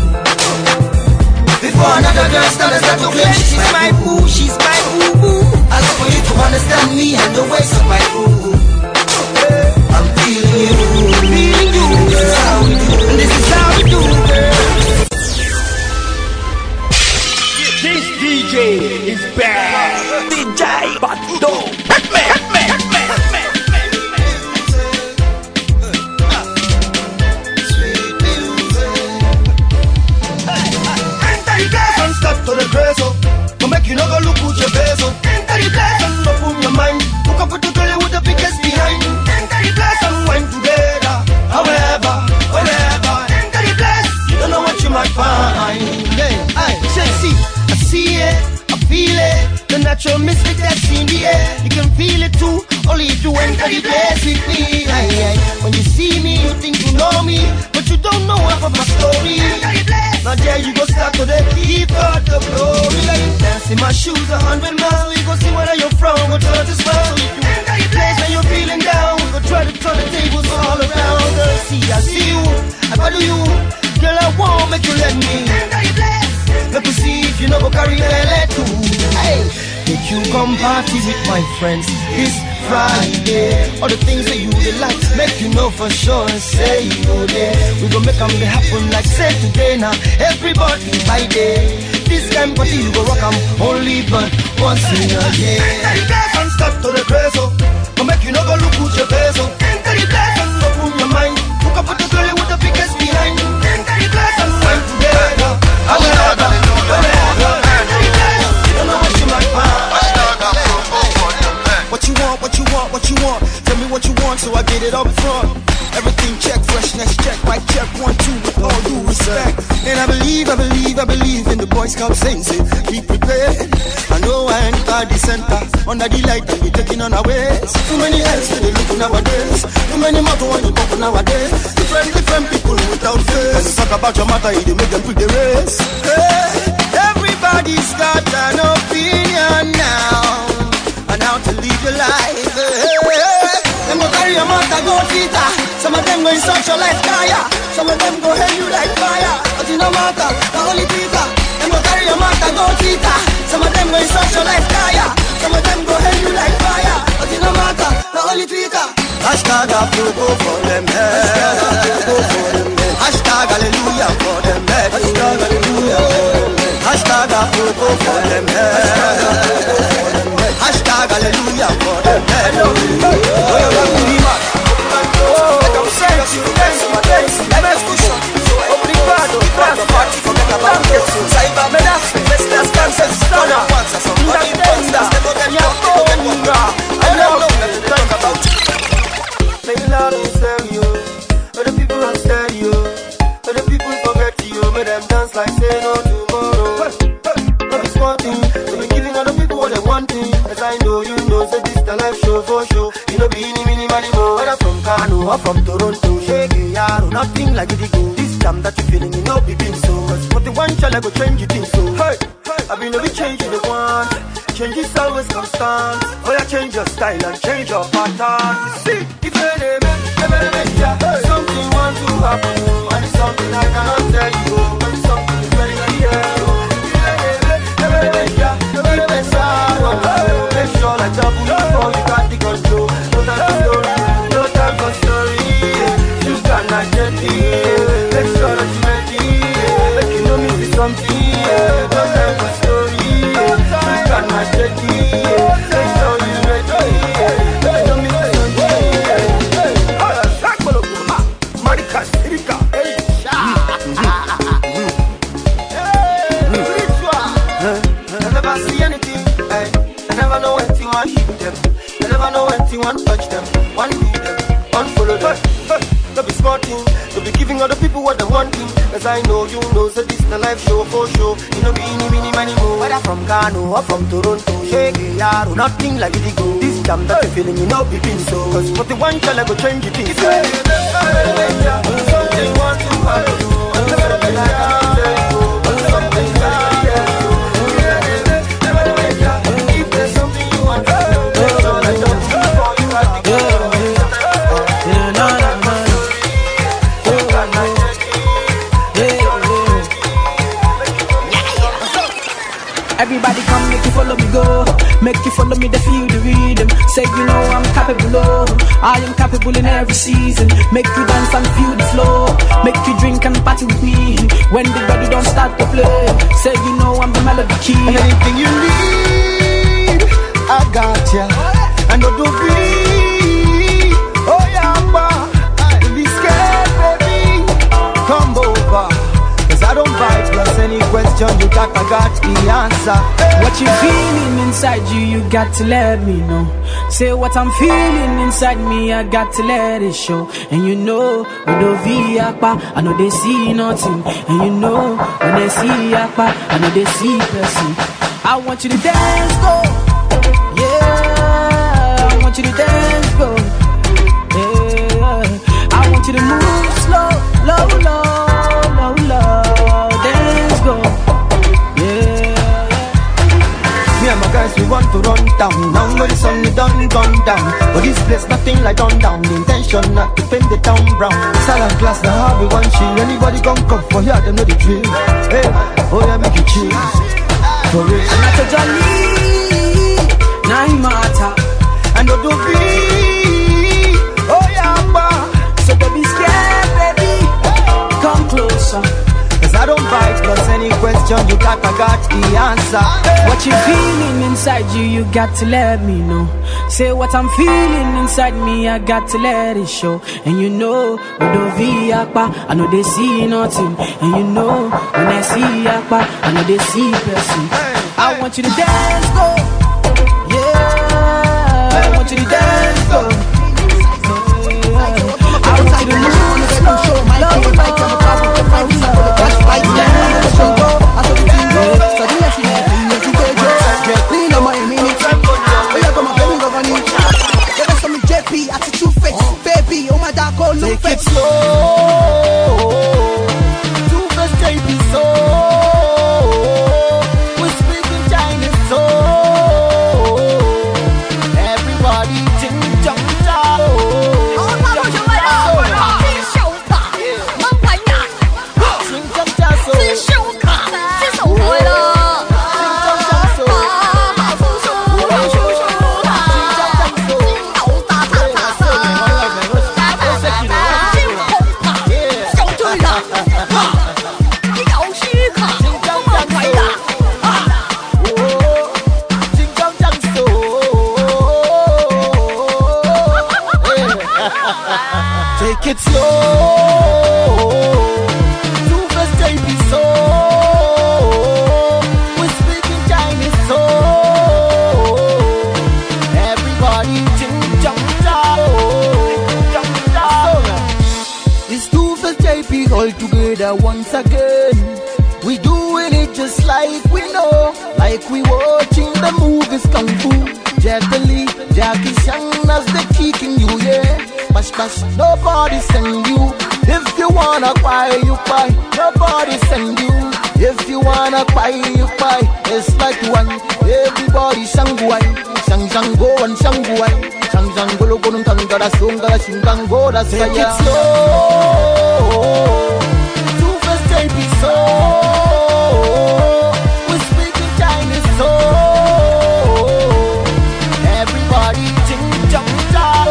Before another girl starts start to claim she's my boo, she's my boo boo. I love for you to understand me and the ways of my boo. I'm feeling you, feeling you, girl. This is how we do, and this is how we do, girl. This D J is bad. D J Bando. Hitman, hitman, hitman, hitman, Enter the place and start to the grace up. Go make you no go look with your face up. Enter the place and open your mind. Look up with the girl with the biggest behind. Enter the place and wine together. However, whenever. Enter the place, you don't know what you might find. Hey, I say, see, I see it, I feel it. The natural mystic that's in the air. You can feel it too, only if you enter the place with me. Aye, aye. When you see me, you think you know me, but you don't know if of my story. Now there you go start to the keep God the glory. Dance in my shoes a hundred miles. We go see where you're from. Go try to smile. If you place when you're feeling down, we go try to turn the tables all around. Girl, see I see you, I follow you. Girl, I won't make you let me. Let me see if you know go carry belly too. Hey, make you come party with my friends this Friday. All the things that you would like, make you know for sure and say you there. We gon' make them happen like say today now. Everybody by day. This time party you go rock 'em only but once in a year. Enter the place and stop to the crazy. Go make you know go look at your face. Enter the place and open your mind. Hook up with the girl with the biggest behind. Enter the place and find together. Together, together. Enter the place. You don't know what you like, man. What you want, what you want, what you want. Tell me what you want so I get it up front. Everything check, freshness check, mic check, one, two, with all due respect. And I believe, I believe, I believe in the Boy Scout sayings. Keep prepared. I know I enter the center under the light and we taking on our ways. Too many heads to the look nowadays. Too many mouths want to talk nowadays. Different, different people without face. When you talk about your matter, you make them put the race. Hey, everybody's got an opinion now. And how to live your life. Hey, hey. Them go carry your mouth go Twitter. Some of them go insult your life fire. Some of them go hell you like fire. But it no matter, the only Twitter. Them go carry your mouth go Twitter. Some of them go insult your life fire. Some of them go hell you like fire. But it no matter, the only Twitter. Hashtag approval for them head. Hashtag hallelujah for them head. Hashtag hallelujah for them head. Hashtag approval for them head. Hashtag hallelujah for them head. Oh, you got me mad. Like I'm saying, you dance, you dance. Let's push on. Open the bar, don't pass the party. Forget about it. Cyber medicine, let's dance, dance, and stun up. Somebody dance, dance, they go get you. I don't know what to talk about. Play loud and stereo. Other people are stereo. Other people forget you. Make them dance like say no tomorrow. Not be smarting. They be giving other people what they wanting. As I know, you know, say this the life show for show. You know, be any mini money more. Whether from Kano or from Toronto, shake it, yaro, nothing like it go. This jam that you feeling, you know, be been so. Cause what the one shall I go change it things so. Hey, I been every change you the one. Change is always constant. Oh yeah, change your style and change your pattern. See, if you name it, never make ya. Something want to happen, and it's something I cannot tell you. But it's something is very clear. If you name it, never make ya. Keep it sound. Make sure like double before you got the control. No time for story, no time for story. You cannot get it. Make sure that you ready. Make you know me see something. No time for story. You cannot get it. Make sure you ready. Make you know me see something. Marika, Erika, Elisha. I never see anything. I never know when to one hit them. I never know when to one touch them. One lead them, one follow them. Don't be smarting, don't be giving other people what they wanting. Cause I know you know, so this the life show for show. You know be any mini money more. Whether from Kano or from Toronto, shake it, yaro, nothing like it go. This jam that you feeling, you know be been so. Cause what the one shall I go change it is. Something want to happen. Something I cannot tell you. Something that I can't do. If there's something you want to do, make sure I don't before you got the girl. Everybody come, make you follow me go. Make you follow me, they feel the rhythm. Say you know I'm capable of. I am capable in every season. Make you dance and feel the flow. Make you drink and party with me. When the body don't start to play. Say you know I'm the melody key. And anything you need, I got ya. And don't do be. Oh yeah, don't be scared, baby. Come over. I don't bite, plus any question you got, I got the answer. What you feeling inside you, you got to let me know. Say what I'm feeling inside me, I got to let it show. And you know, when they see Akpa, I know they see nothing. And you know, when they see Akpa, I know they see person. I want you to dance, go. Yeah, I want you to dance, go. Yeah, I want you to move slow, low, low. done gone down. But this place nothing like done down. The intention not to paint the town brown. Salad class now have we one chill. Anybody gon' come for here, them know the drill. Hey, oh yeah, make it chill. For real. And I told Johnny, now he matter. And don't do free. Oh yeah, ma. So don't be scared, baby. Come closer. Cause I don't bite, plus any question you got, I got the answer. What you feeling inside you, you got to let me know. Say what I'm feeling inside me, I got to let it show. And you know, when the V akpa, I know they see nothing. And you know, when I see akpa, I know they see person. I want you to dance, go. Yeah, I want you to dance, go. I want you to move slow, my love, my love. Take it slow. Two-Face J P so. We're speaking Chinese so. Everybody ting jump down. Take it slow. Two-Face J P so. We're speaking Chinese so. Everybody ting jump down. Jump down. It's Two-Face J P all together once again. We doing it just like we know. Like we watching the movies Kung Fu. Jet Li, Jackie Chan as they kicking you, yeah. Bash, bash, nobody send you. If you wanna buy, you buy. Nobody send you. If you wanna buy, you buy. It's like one. Everybody shanguai. Shang shang go and shanguai. Shang shang go go nung tangara sungara shingang go da saya. Take it slow. Two-Face J P so. We're speaking Chinese so. Everybody ting jump down.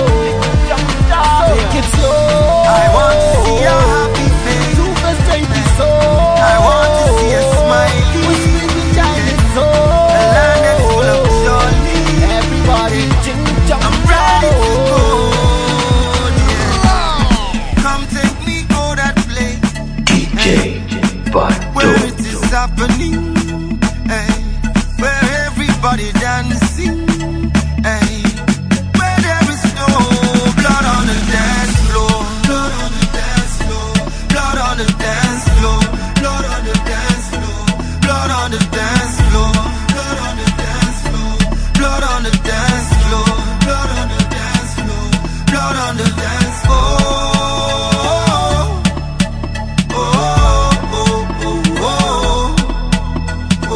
Take it slow. I want to see a happy face. Two-Face J P so. I want to see a smiley. We're speaking Chinese so. A land that's full of joy. Everybody ting jump I'm ready to go. down. Yeah. Come take me go that place. D J Bado. Where it is happening. Hey. Where everybody dancing. Hey. Where there is no blood on the dance floor. Blood on the dance floor. Blood on the dance floor. Blood on the dance floor. Blood on the dance floor. Blood on the dance floor. Blood on the dance floor. Blood on the dance floor. Blood on the dance floor. Oh, oh, oh, oh, oh, oh,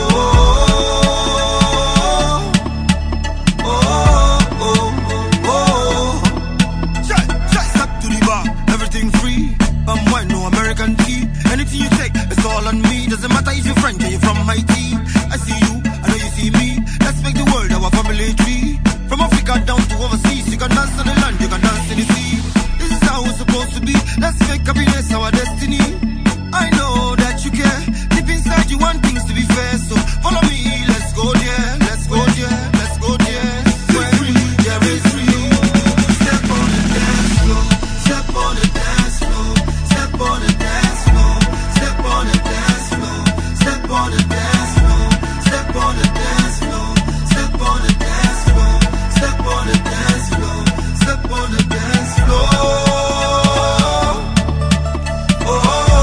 oh, oh, oh. Shut, shut, stop to the bar. Everything free. I'm white, no American tea. Anything you take, it's all on me. Doesn't matter if you're French or you're from Haiti. I see you, I know you see me. Let's make the world our family tree. From Africa down to overseas, you can dance on the land, you can dance in the sea. This is how it's supposed to be. Let's make happiness our destiny. I know that you care. Deep inside you want things to be fair. So follow me, let's go there. Let's go there, let's go there. Where there is free. Step on the dance floor. Step on the dance floor. Step on the dance floor. Step on the dance floor. Step on the dance floor. Step on the dance floor. Step on the dance floor. Step on the dance floor. Step on the dance floor. Oh.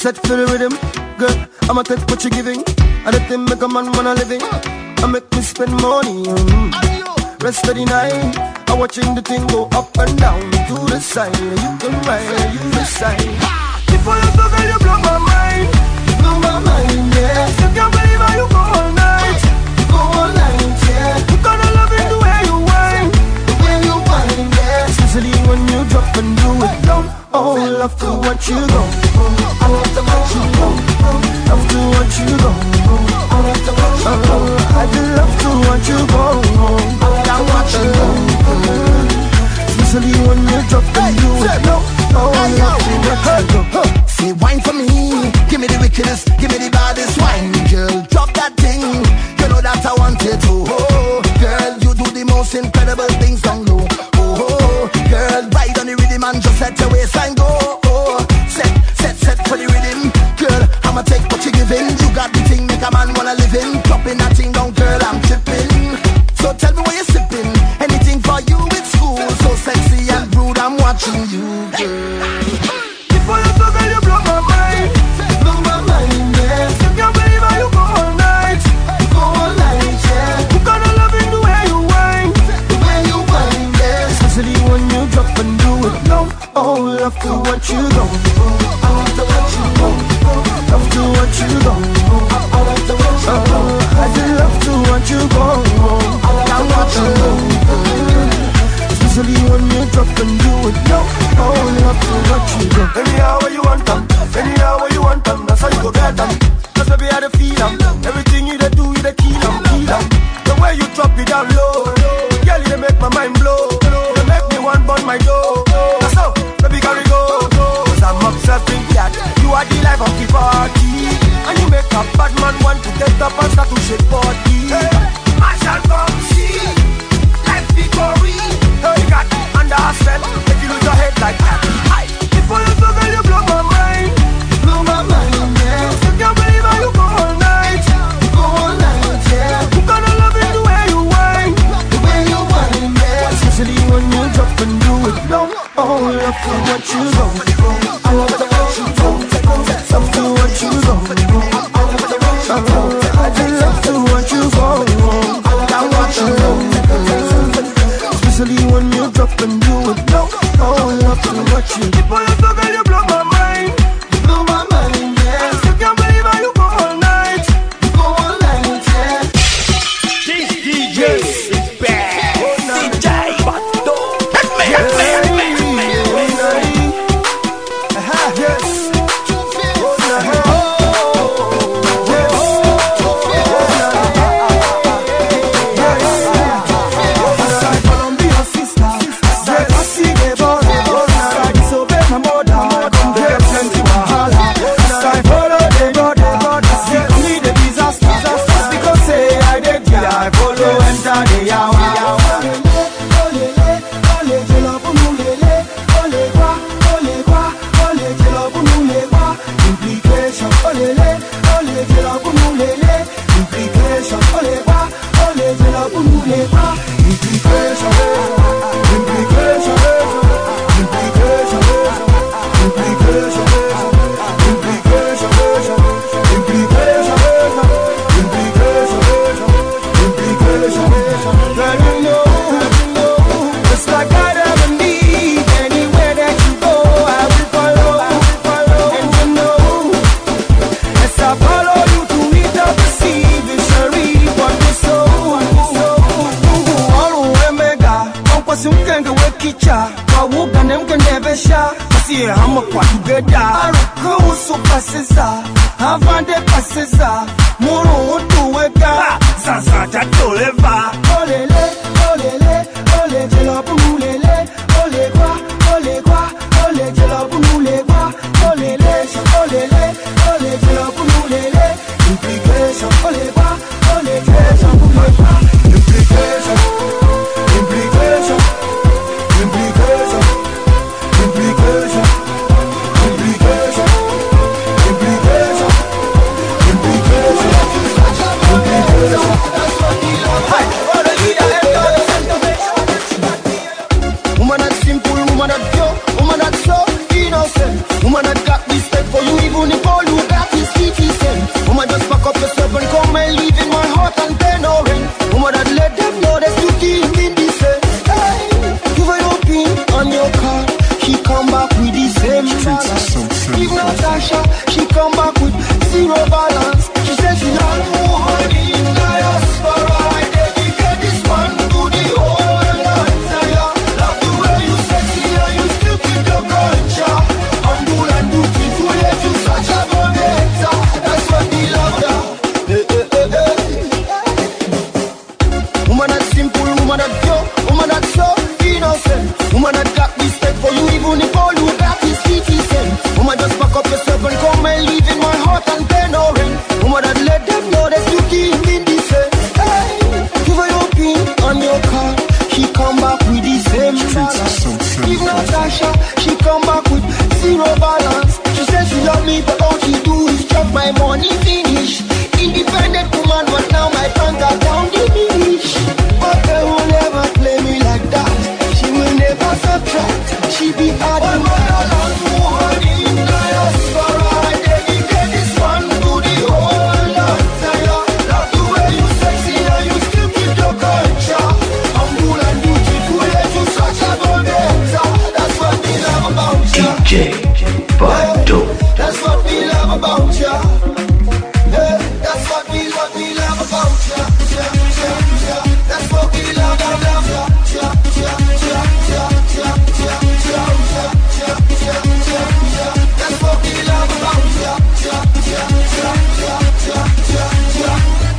set for the rhythm. Girl, I'ma take what you're giving. And the thing make a man wanna living. I make me spend money. Mm. Rest of the night, I'm watching the thing go up and down to the side. You can ride, you decide. Before you go, girl, you blow my mind. You blow my mind, yeah. You can't believe how you go all night. You go all night, yeah. You gotta love it the way you whine, the way you whine, yeah. Especially when you drop and do it down. Oh, love to watch you go. I love to watch you go. Love to watch you go. I love to watch you go. I just love to watch you go. I watch you go. Especially when you drop and do it down. Oh, love to watch you go. Say wine for me, give me the wickedest, give me the baddest wine, girl. Drop that thing, you know that I want it to. Oh, girl, you do the most incredible things down low. Oh, girl, ride on the rhythm and just let your waistline go. Oh, set, set, set for the rhythm, girl. I'ma take what you're giving. You got the thing, make a man wanna live in. Dropping that thing down, girl, I'm tripping. So tell me where you're sipping. Anything for you with school, so sexy and rude. I'm watching you, girl. Before you go, girl, you blow my mind. Blow my mind, yeah. You can't believe how you go all night. You go all night, yeah. You gotta love it the way you whine, the way you whine, yeah. Especially when you drop and do it low. Oh, love to watch you go. I love to watch you go. Love to watch you go. I love to watch you go. I just love to watch you go. I love to watch you go. Especially when you drop and do it low. Oh, love to watch you go. Anyhow where you want them, anyhow where you want them, that's how you go get them. Cause baby I dey feel them. Everything you dey do, you dey kill them, kill them. The way you drop it down low, girl, you dey make my mind blow. You dey make me want burn my dough. That's how, baby carry go. Cause I'm obsessed with that. You are the life of the party. And you make a bad man want to get up and start to shake body. I shall come see life victory. You got under a spell, if you lose your head like that. Aye. Before you go, girl, you blow my mind. Blow my mind, yeah. You can't believe how you go all night. You go all night, yeah. You gotta love it the way you whine, the way you whine, yeah. Especially when you drop and do it low. Oh, love to watch you go. I love to watch you go. Love to watch you go. I love to watch you go. I just love to watch you go. I love to watch you go. Especially when you drop and do it low. Oh, love to watch you. Before you go, girl, you blow my mind. You blow my mind, yeah. You can't believe how you go all night. You go all night, yeah. This D J is bad. D J Bato. Hit me, hit me, hit me, hit me. Yes. Implication, implication, implication. all you got is fifty cents. Woman, just pack up yourself and come and leave in my heart and pay no rent. Woman, that let them know there's two keys in the sense. Hey, give her your pin on your card. She come back with the same balance. If Natasha, she come back with zero balance. She says she not more honey in diaspora. I dedicate this one to the whole entire. Love the way you sexy and you still keep your culture. Humble and beautiful, yet you such a bonetta. That's what we love ya. Hey, hey, hey, hey. Woman that's simple, woman that's pure, woman that's so innocent. Woman that got respect for you even if all you got is fifty cents. Woman just pack up yourself and come and leave in my heart and pay no rent. Woman that let them know there's two keys in the sense. Hey, give her your pin on your card. She come back with the same balance. If Natasha, she come back with zero balance. She says she love me but all she do is chop my money finish. Independent woman but now my bank account diminish. But they will never play me like that. She will never subtract. She be hard and honey in diaspora. I dedicate this one to the whole entire. Love the way you sexy and you still keep your culture. Humble and beautiful, yet you such a bonetta. That's what we love about ya. D J Bado. That's what we love about ya. Yeah, that's what we love, we love about ya. Yeah, yeah, yeah. That's what we love, love, love ya. Yeah, yeah, yeah, yeah, yeah, yeah, yeah, yeah, yeah, yeah, yeah. That's what we love about ya. Yeah, yeah, yeah, yeah, yeah, yeah, yeah.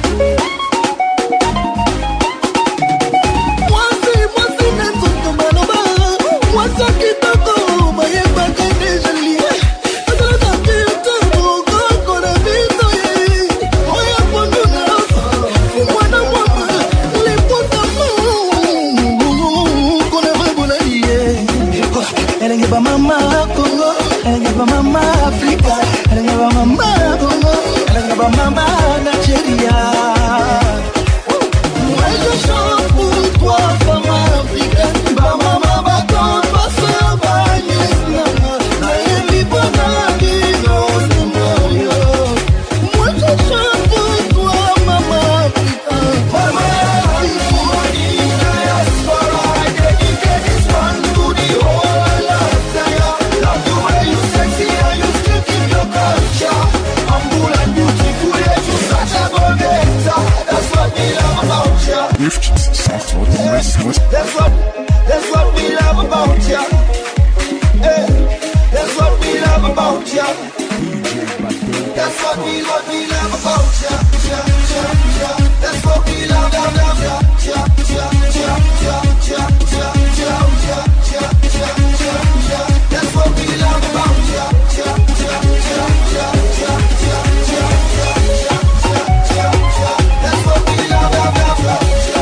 Mama Congo, Mama Africa, Mama Congo, Mama Nigeria. Moi je chante pour toi, femme africaine. Mama Baton, Passa Bagnes, Naïmi Bonadi, Nosemoyo. Moi je chante pour toi, Mama Africa. Mama That's what, that's what we love about ya. Hey, that's what we love about ya. That's what we love, we love about ya. Yeah, yeah, yeah. That's what we love, love, love ya. Yeah, yeah, yeah, yeah, yeah, yeah, yeah, yeah, yeah, yeah, yeah, yeah. That's what we love about ya. Yeah, yeah, yeah, yeah, yeah, yeah, yeah, yeah, yeah, yeah, yeah. That's what we love, love, love ya.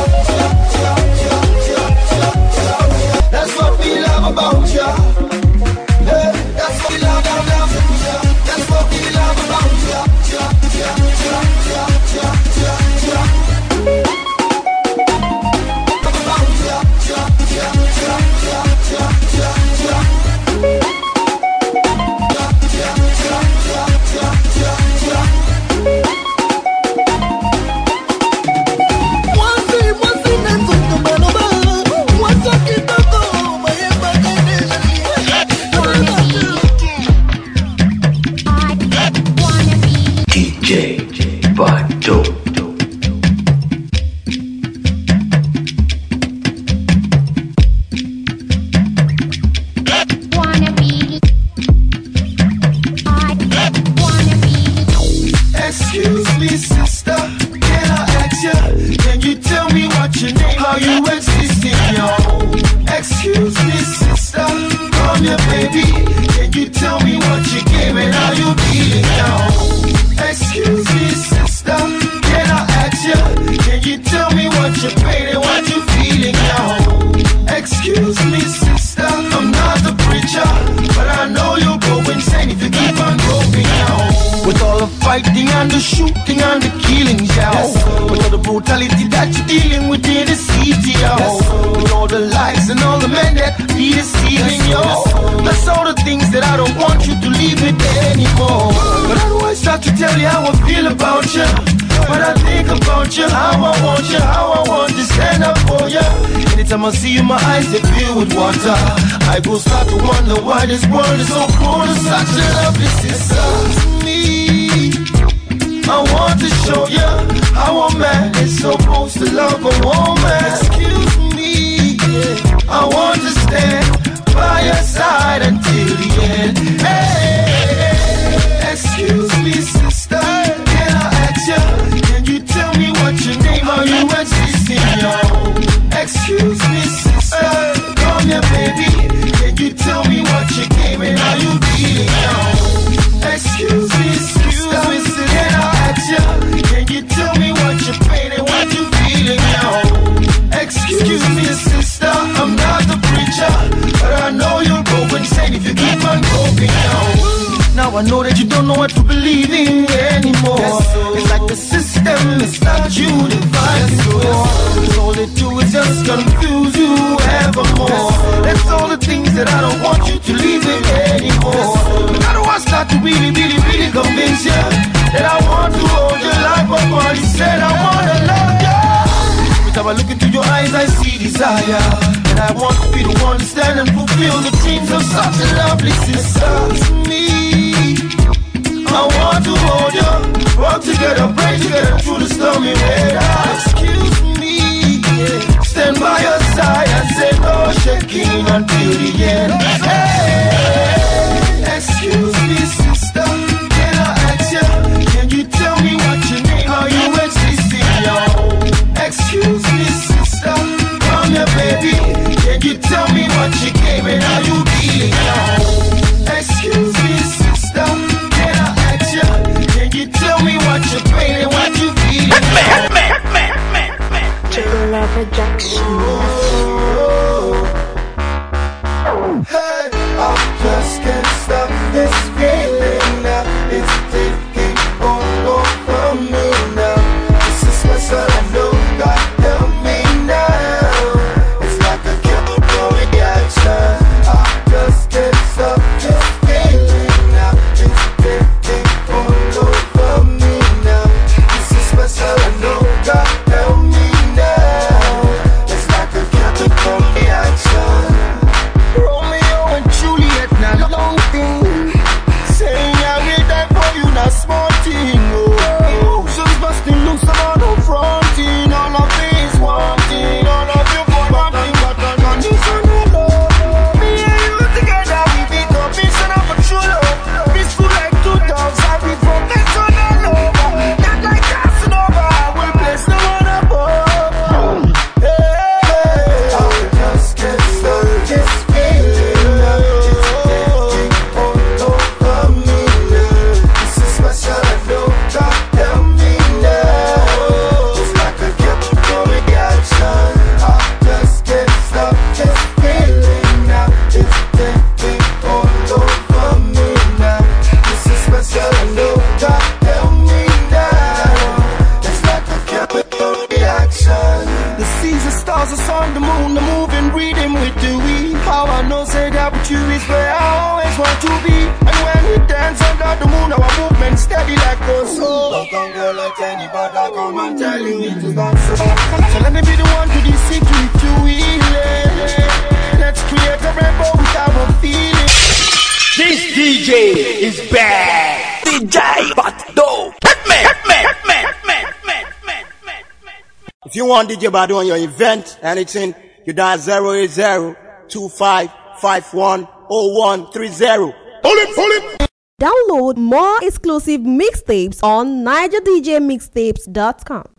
That's what we love about ya. Hey, that's what we love, love, love ya. That's what we love about ya. Yeah, yeah, yeah, yeah, yeah, yeah, yeah. About ya. Yeah, yeah, yeah, yeah, yeah, yeah, yeah. Yeah, yeah, yeah, yeah, yeah, yeah, yeah. D J Bado. Excuse me, sister, can I ask ya? Can you tell me what your name, how you exist in your home? Excuse me, sister, come here, baby. Can you tell me what you gave and how you feeling now? Excuse me, sister, can I ask ya? Can you tell me what you paid and what you feeling now? Excuse me, sister, I'm not the preacher, but I know you'll go insane if you keep on going now. With all the fighting and the shooting and the killing, yo. With all the brutality that you're dealing with in the city, yo. With all the lies and all the men that be deceiving, yo. That's all the things that I don't want you to leave with anymore. But how do I start to tell you how I feel about you? When I think about you, how I want you, how I want to stand up for you. Anytime I see you, my eyes they fill with water. I go start to wonder why this world is so cruel to such a lovely sister. Me, I want to show you how a man is supposed to love a woman. Excuse me, I want to stand by your side until the end. Hey, excuse me, sister, can I ask you? Can you tell me what your name? Are you existing, yo? Excuse me, sister, come here, baby. Can you tell me what you came and how you feeling, yo? Excuse me, sister, can I ask you? Can you tell me what you're pain and what you feeling, yo? Excuse me, sister, I'm not the preacher, but I know you'll go insane if you keep on going, yo. Now I know that you don't know what to believe in anymore. Yes, so. It's like the system, it's not you dividing yes, so. All they do is just confuse you evermore. Yes, so. That's all the things that I don't want you to leave with anymore. Yes, so. But how do I start to really, really, really convince you that I want to hold your life up while you said I wanna love you? Every time I look into your eyes I see desire, and I want to be the one to stand and fulfill the dreams of such a lovely sister. Me, I want to hold you, walk together, pray together through the stormy weather. Excuse me, stand by your side and say no shaking until the end. Hey, excuse me, sister, can I ask you? Can you tell me what your name? Are you existing, yo? Excuse me, sister, come here, baby. Can you tell me what you came and how you feeling, yo? Excuse me, sister, can I ask you? Can you tell me what you're pain and what you feeling? Triple Jackson. Hey, I just can't stop this feeling now. It's taking all over me now. This is special, I know, God help me now. It's like a chemical reaction. I just can't stop this feeling now. It's taking all over me now. This is special, I know, God help me now. It's like a chemical reaction. Romeo and Juliet, not a long thing. Saying I will die for you, not small thing. Oh, emotions busting loose, I'm on fronting. All of it is one thing, all of you for one thing, but unconditional love. Me and you together, we be the mission of a true love. Peaceful like two dogs, I be professional love. Not like Casanova, I will place no one above. Hey, I just can't stop this feeling. The seas, the stars, the sun, the moon, the moving, breathing with the we. How I know say that with you is where I always want to be. And when we dance under the moon, our movement steady like a soul. Don't go like anybody, come and tell you it is not so. So let me be the one to deceive you to wheel it. Let's create a rainbow with our feeling. This D J is bad. D J Bado. Hitman, hitman, hitman, hitman, hitman, hitman, hitman. If you want D J Bado on your event, anything, you dial zero eight zero two five five one zero one three zero. Pull it, pull it. Download more exclusive mixtapes on niger d j mixtapes dot com.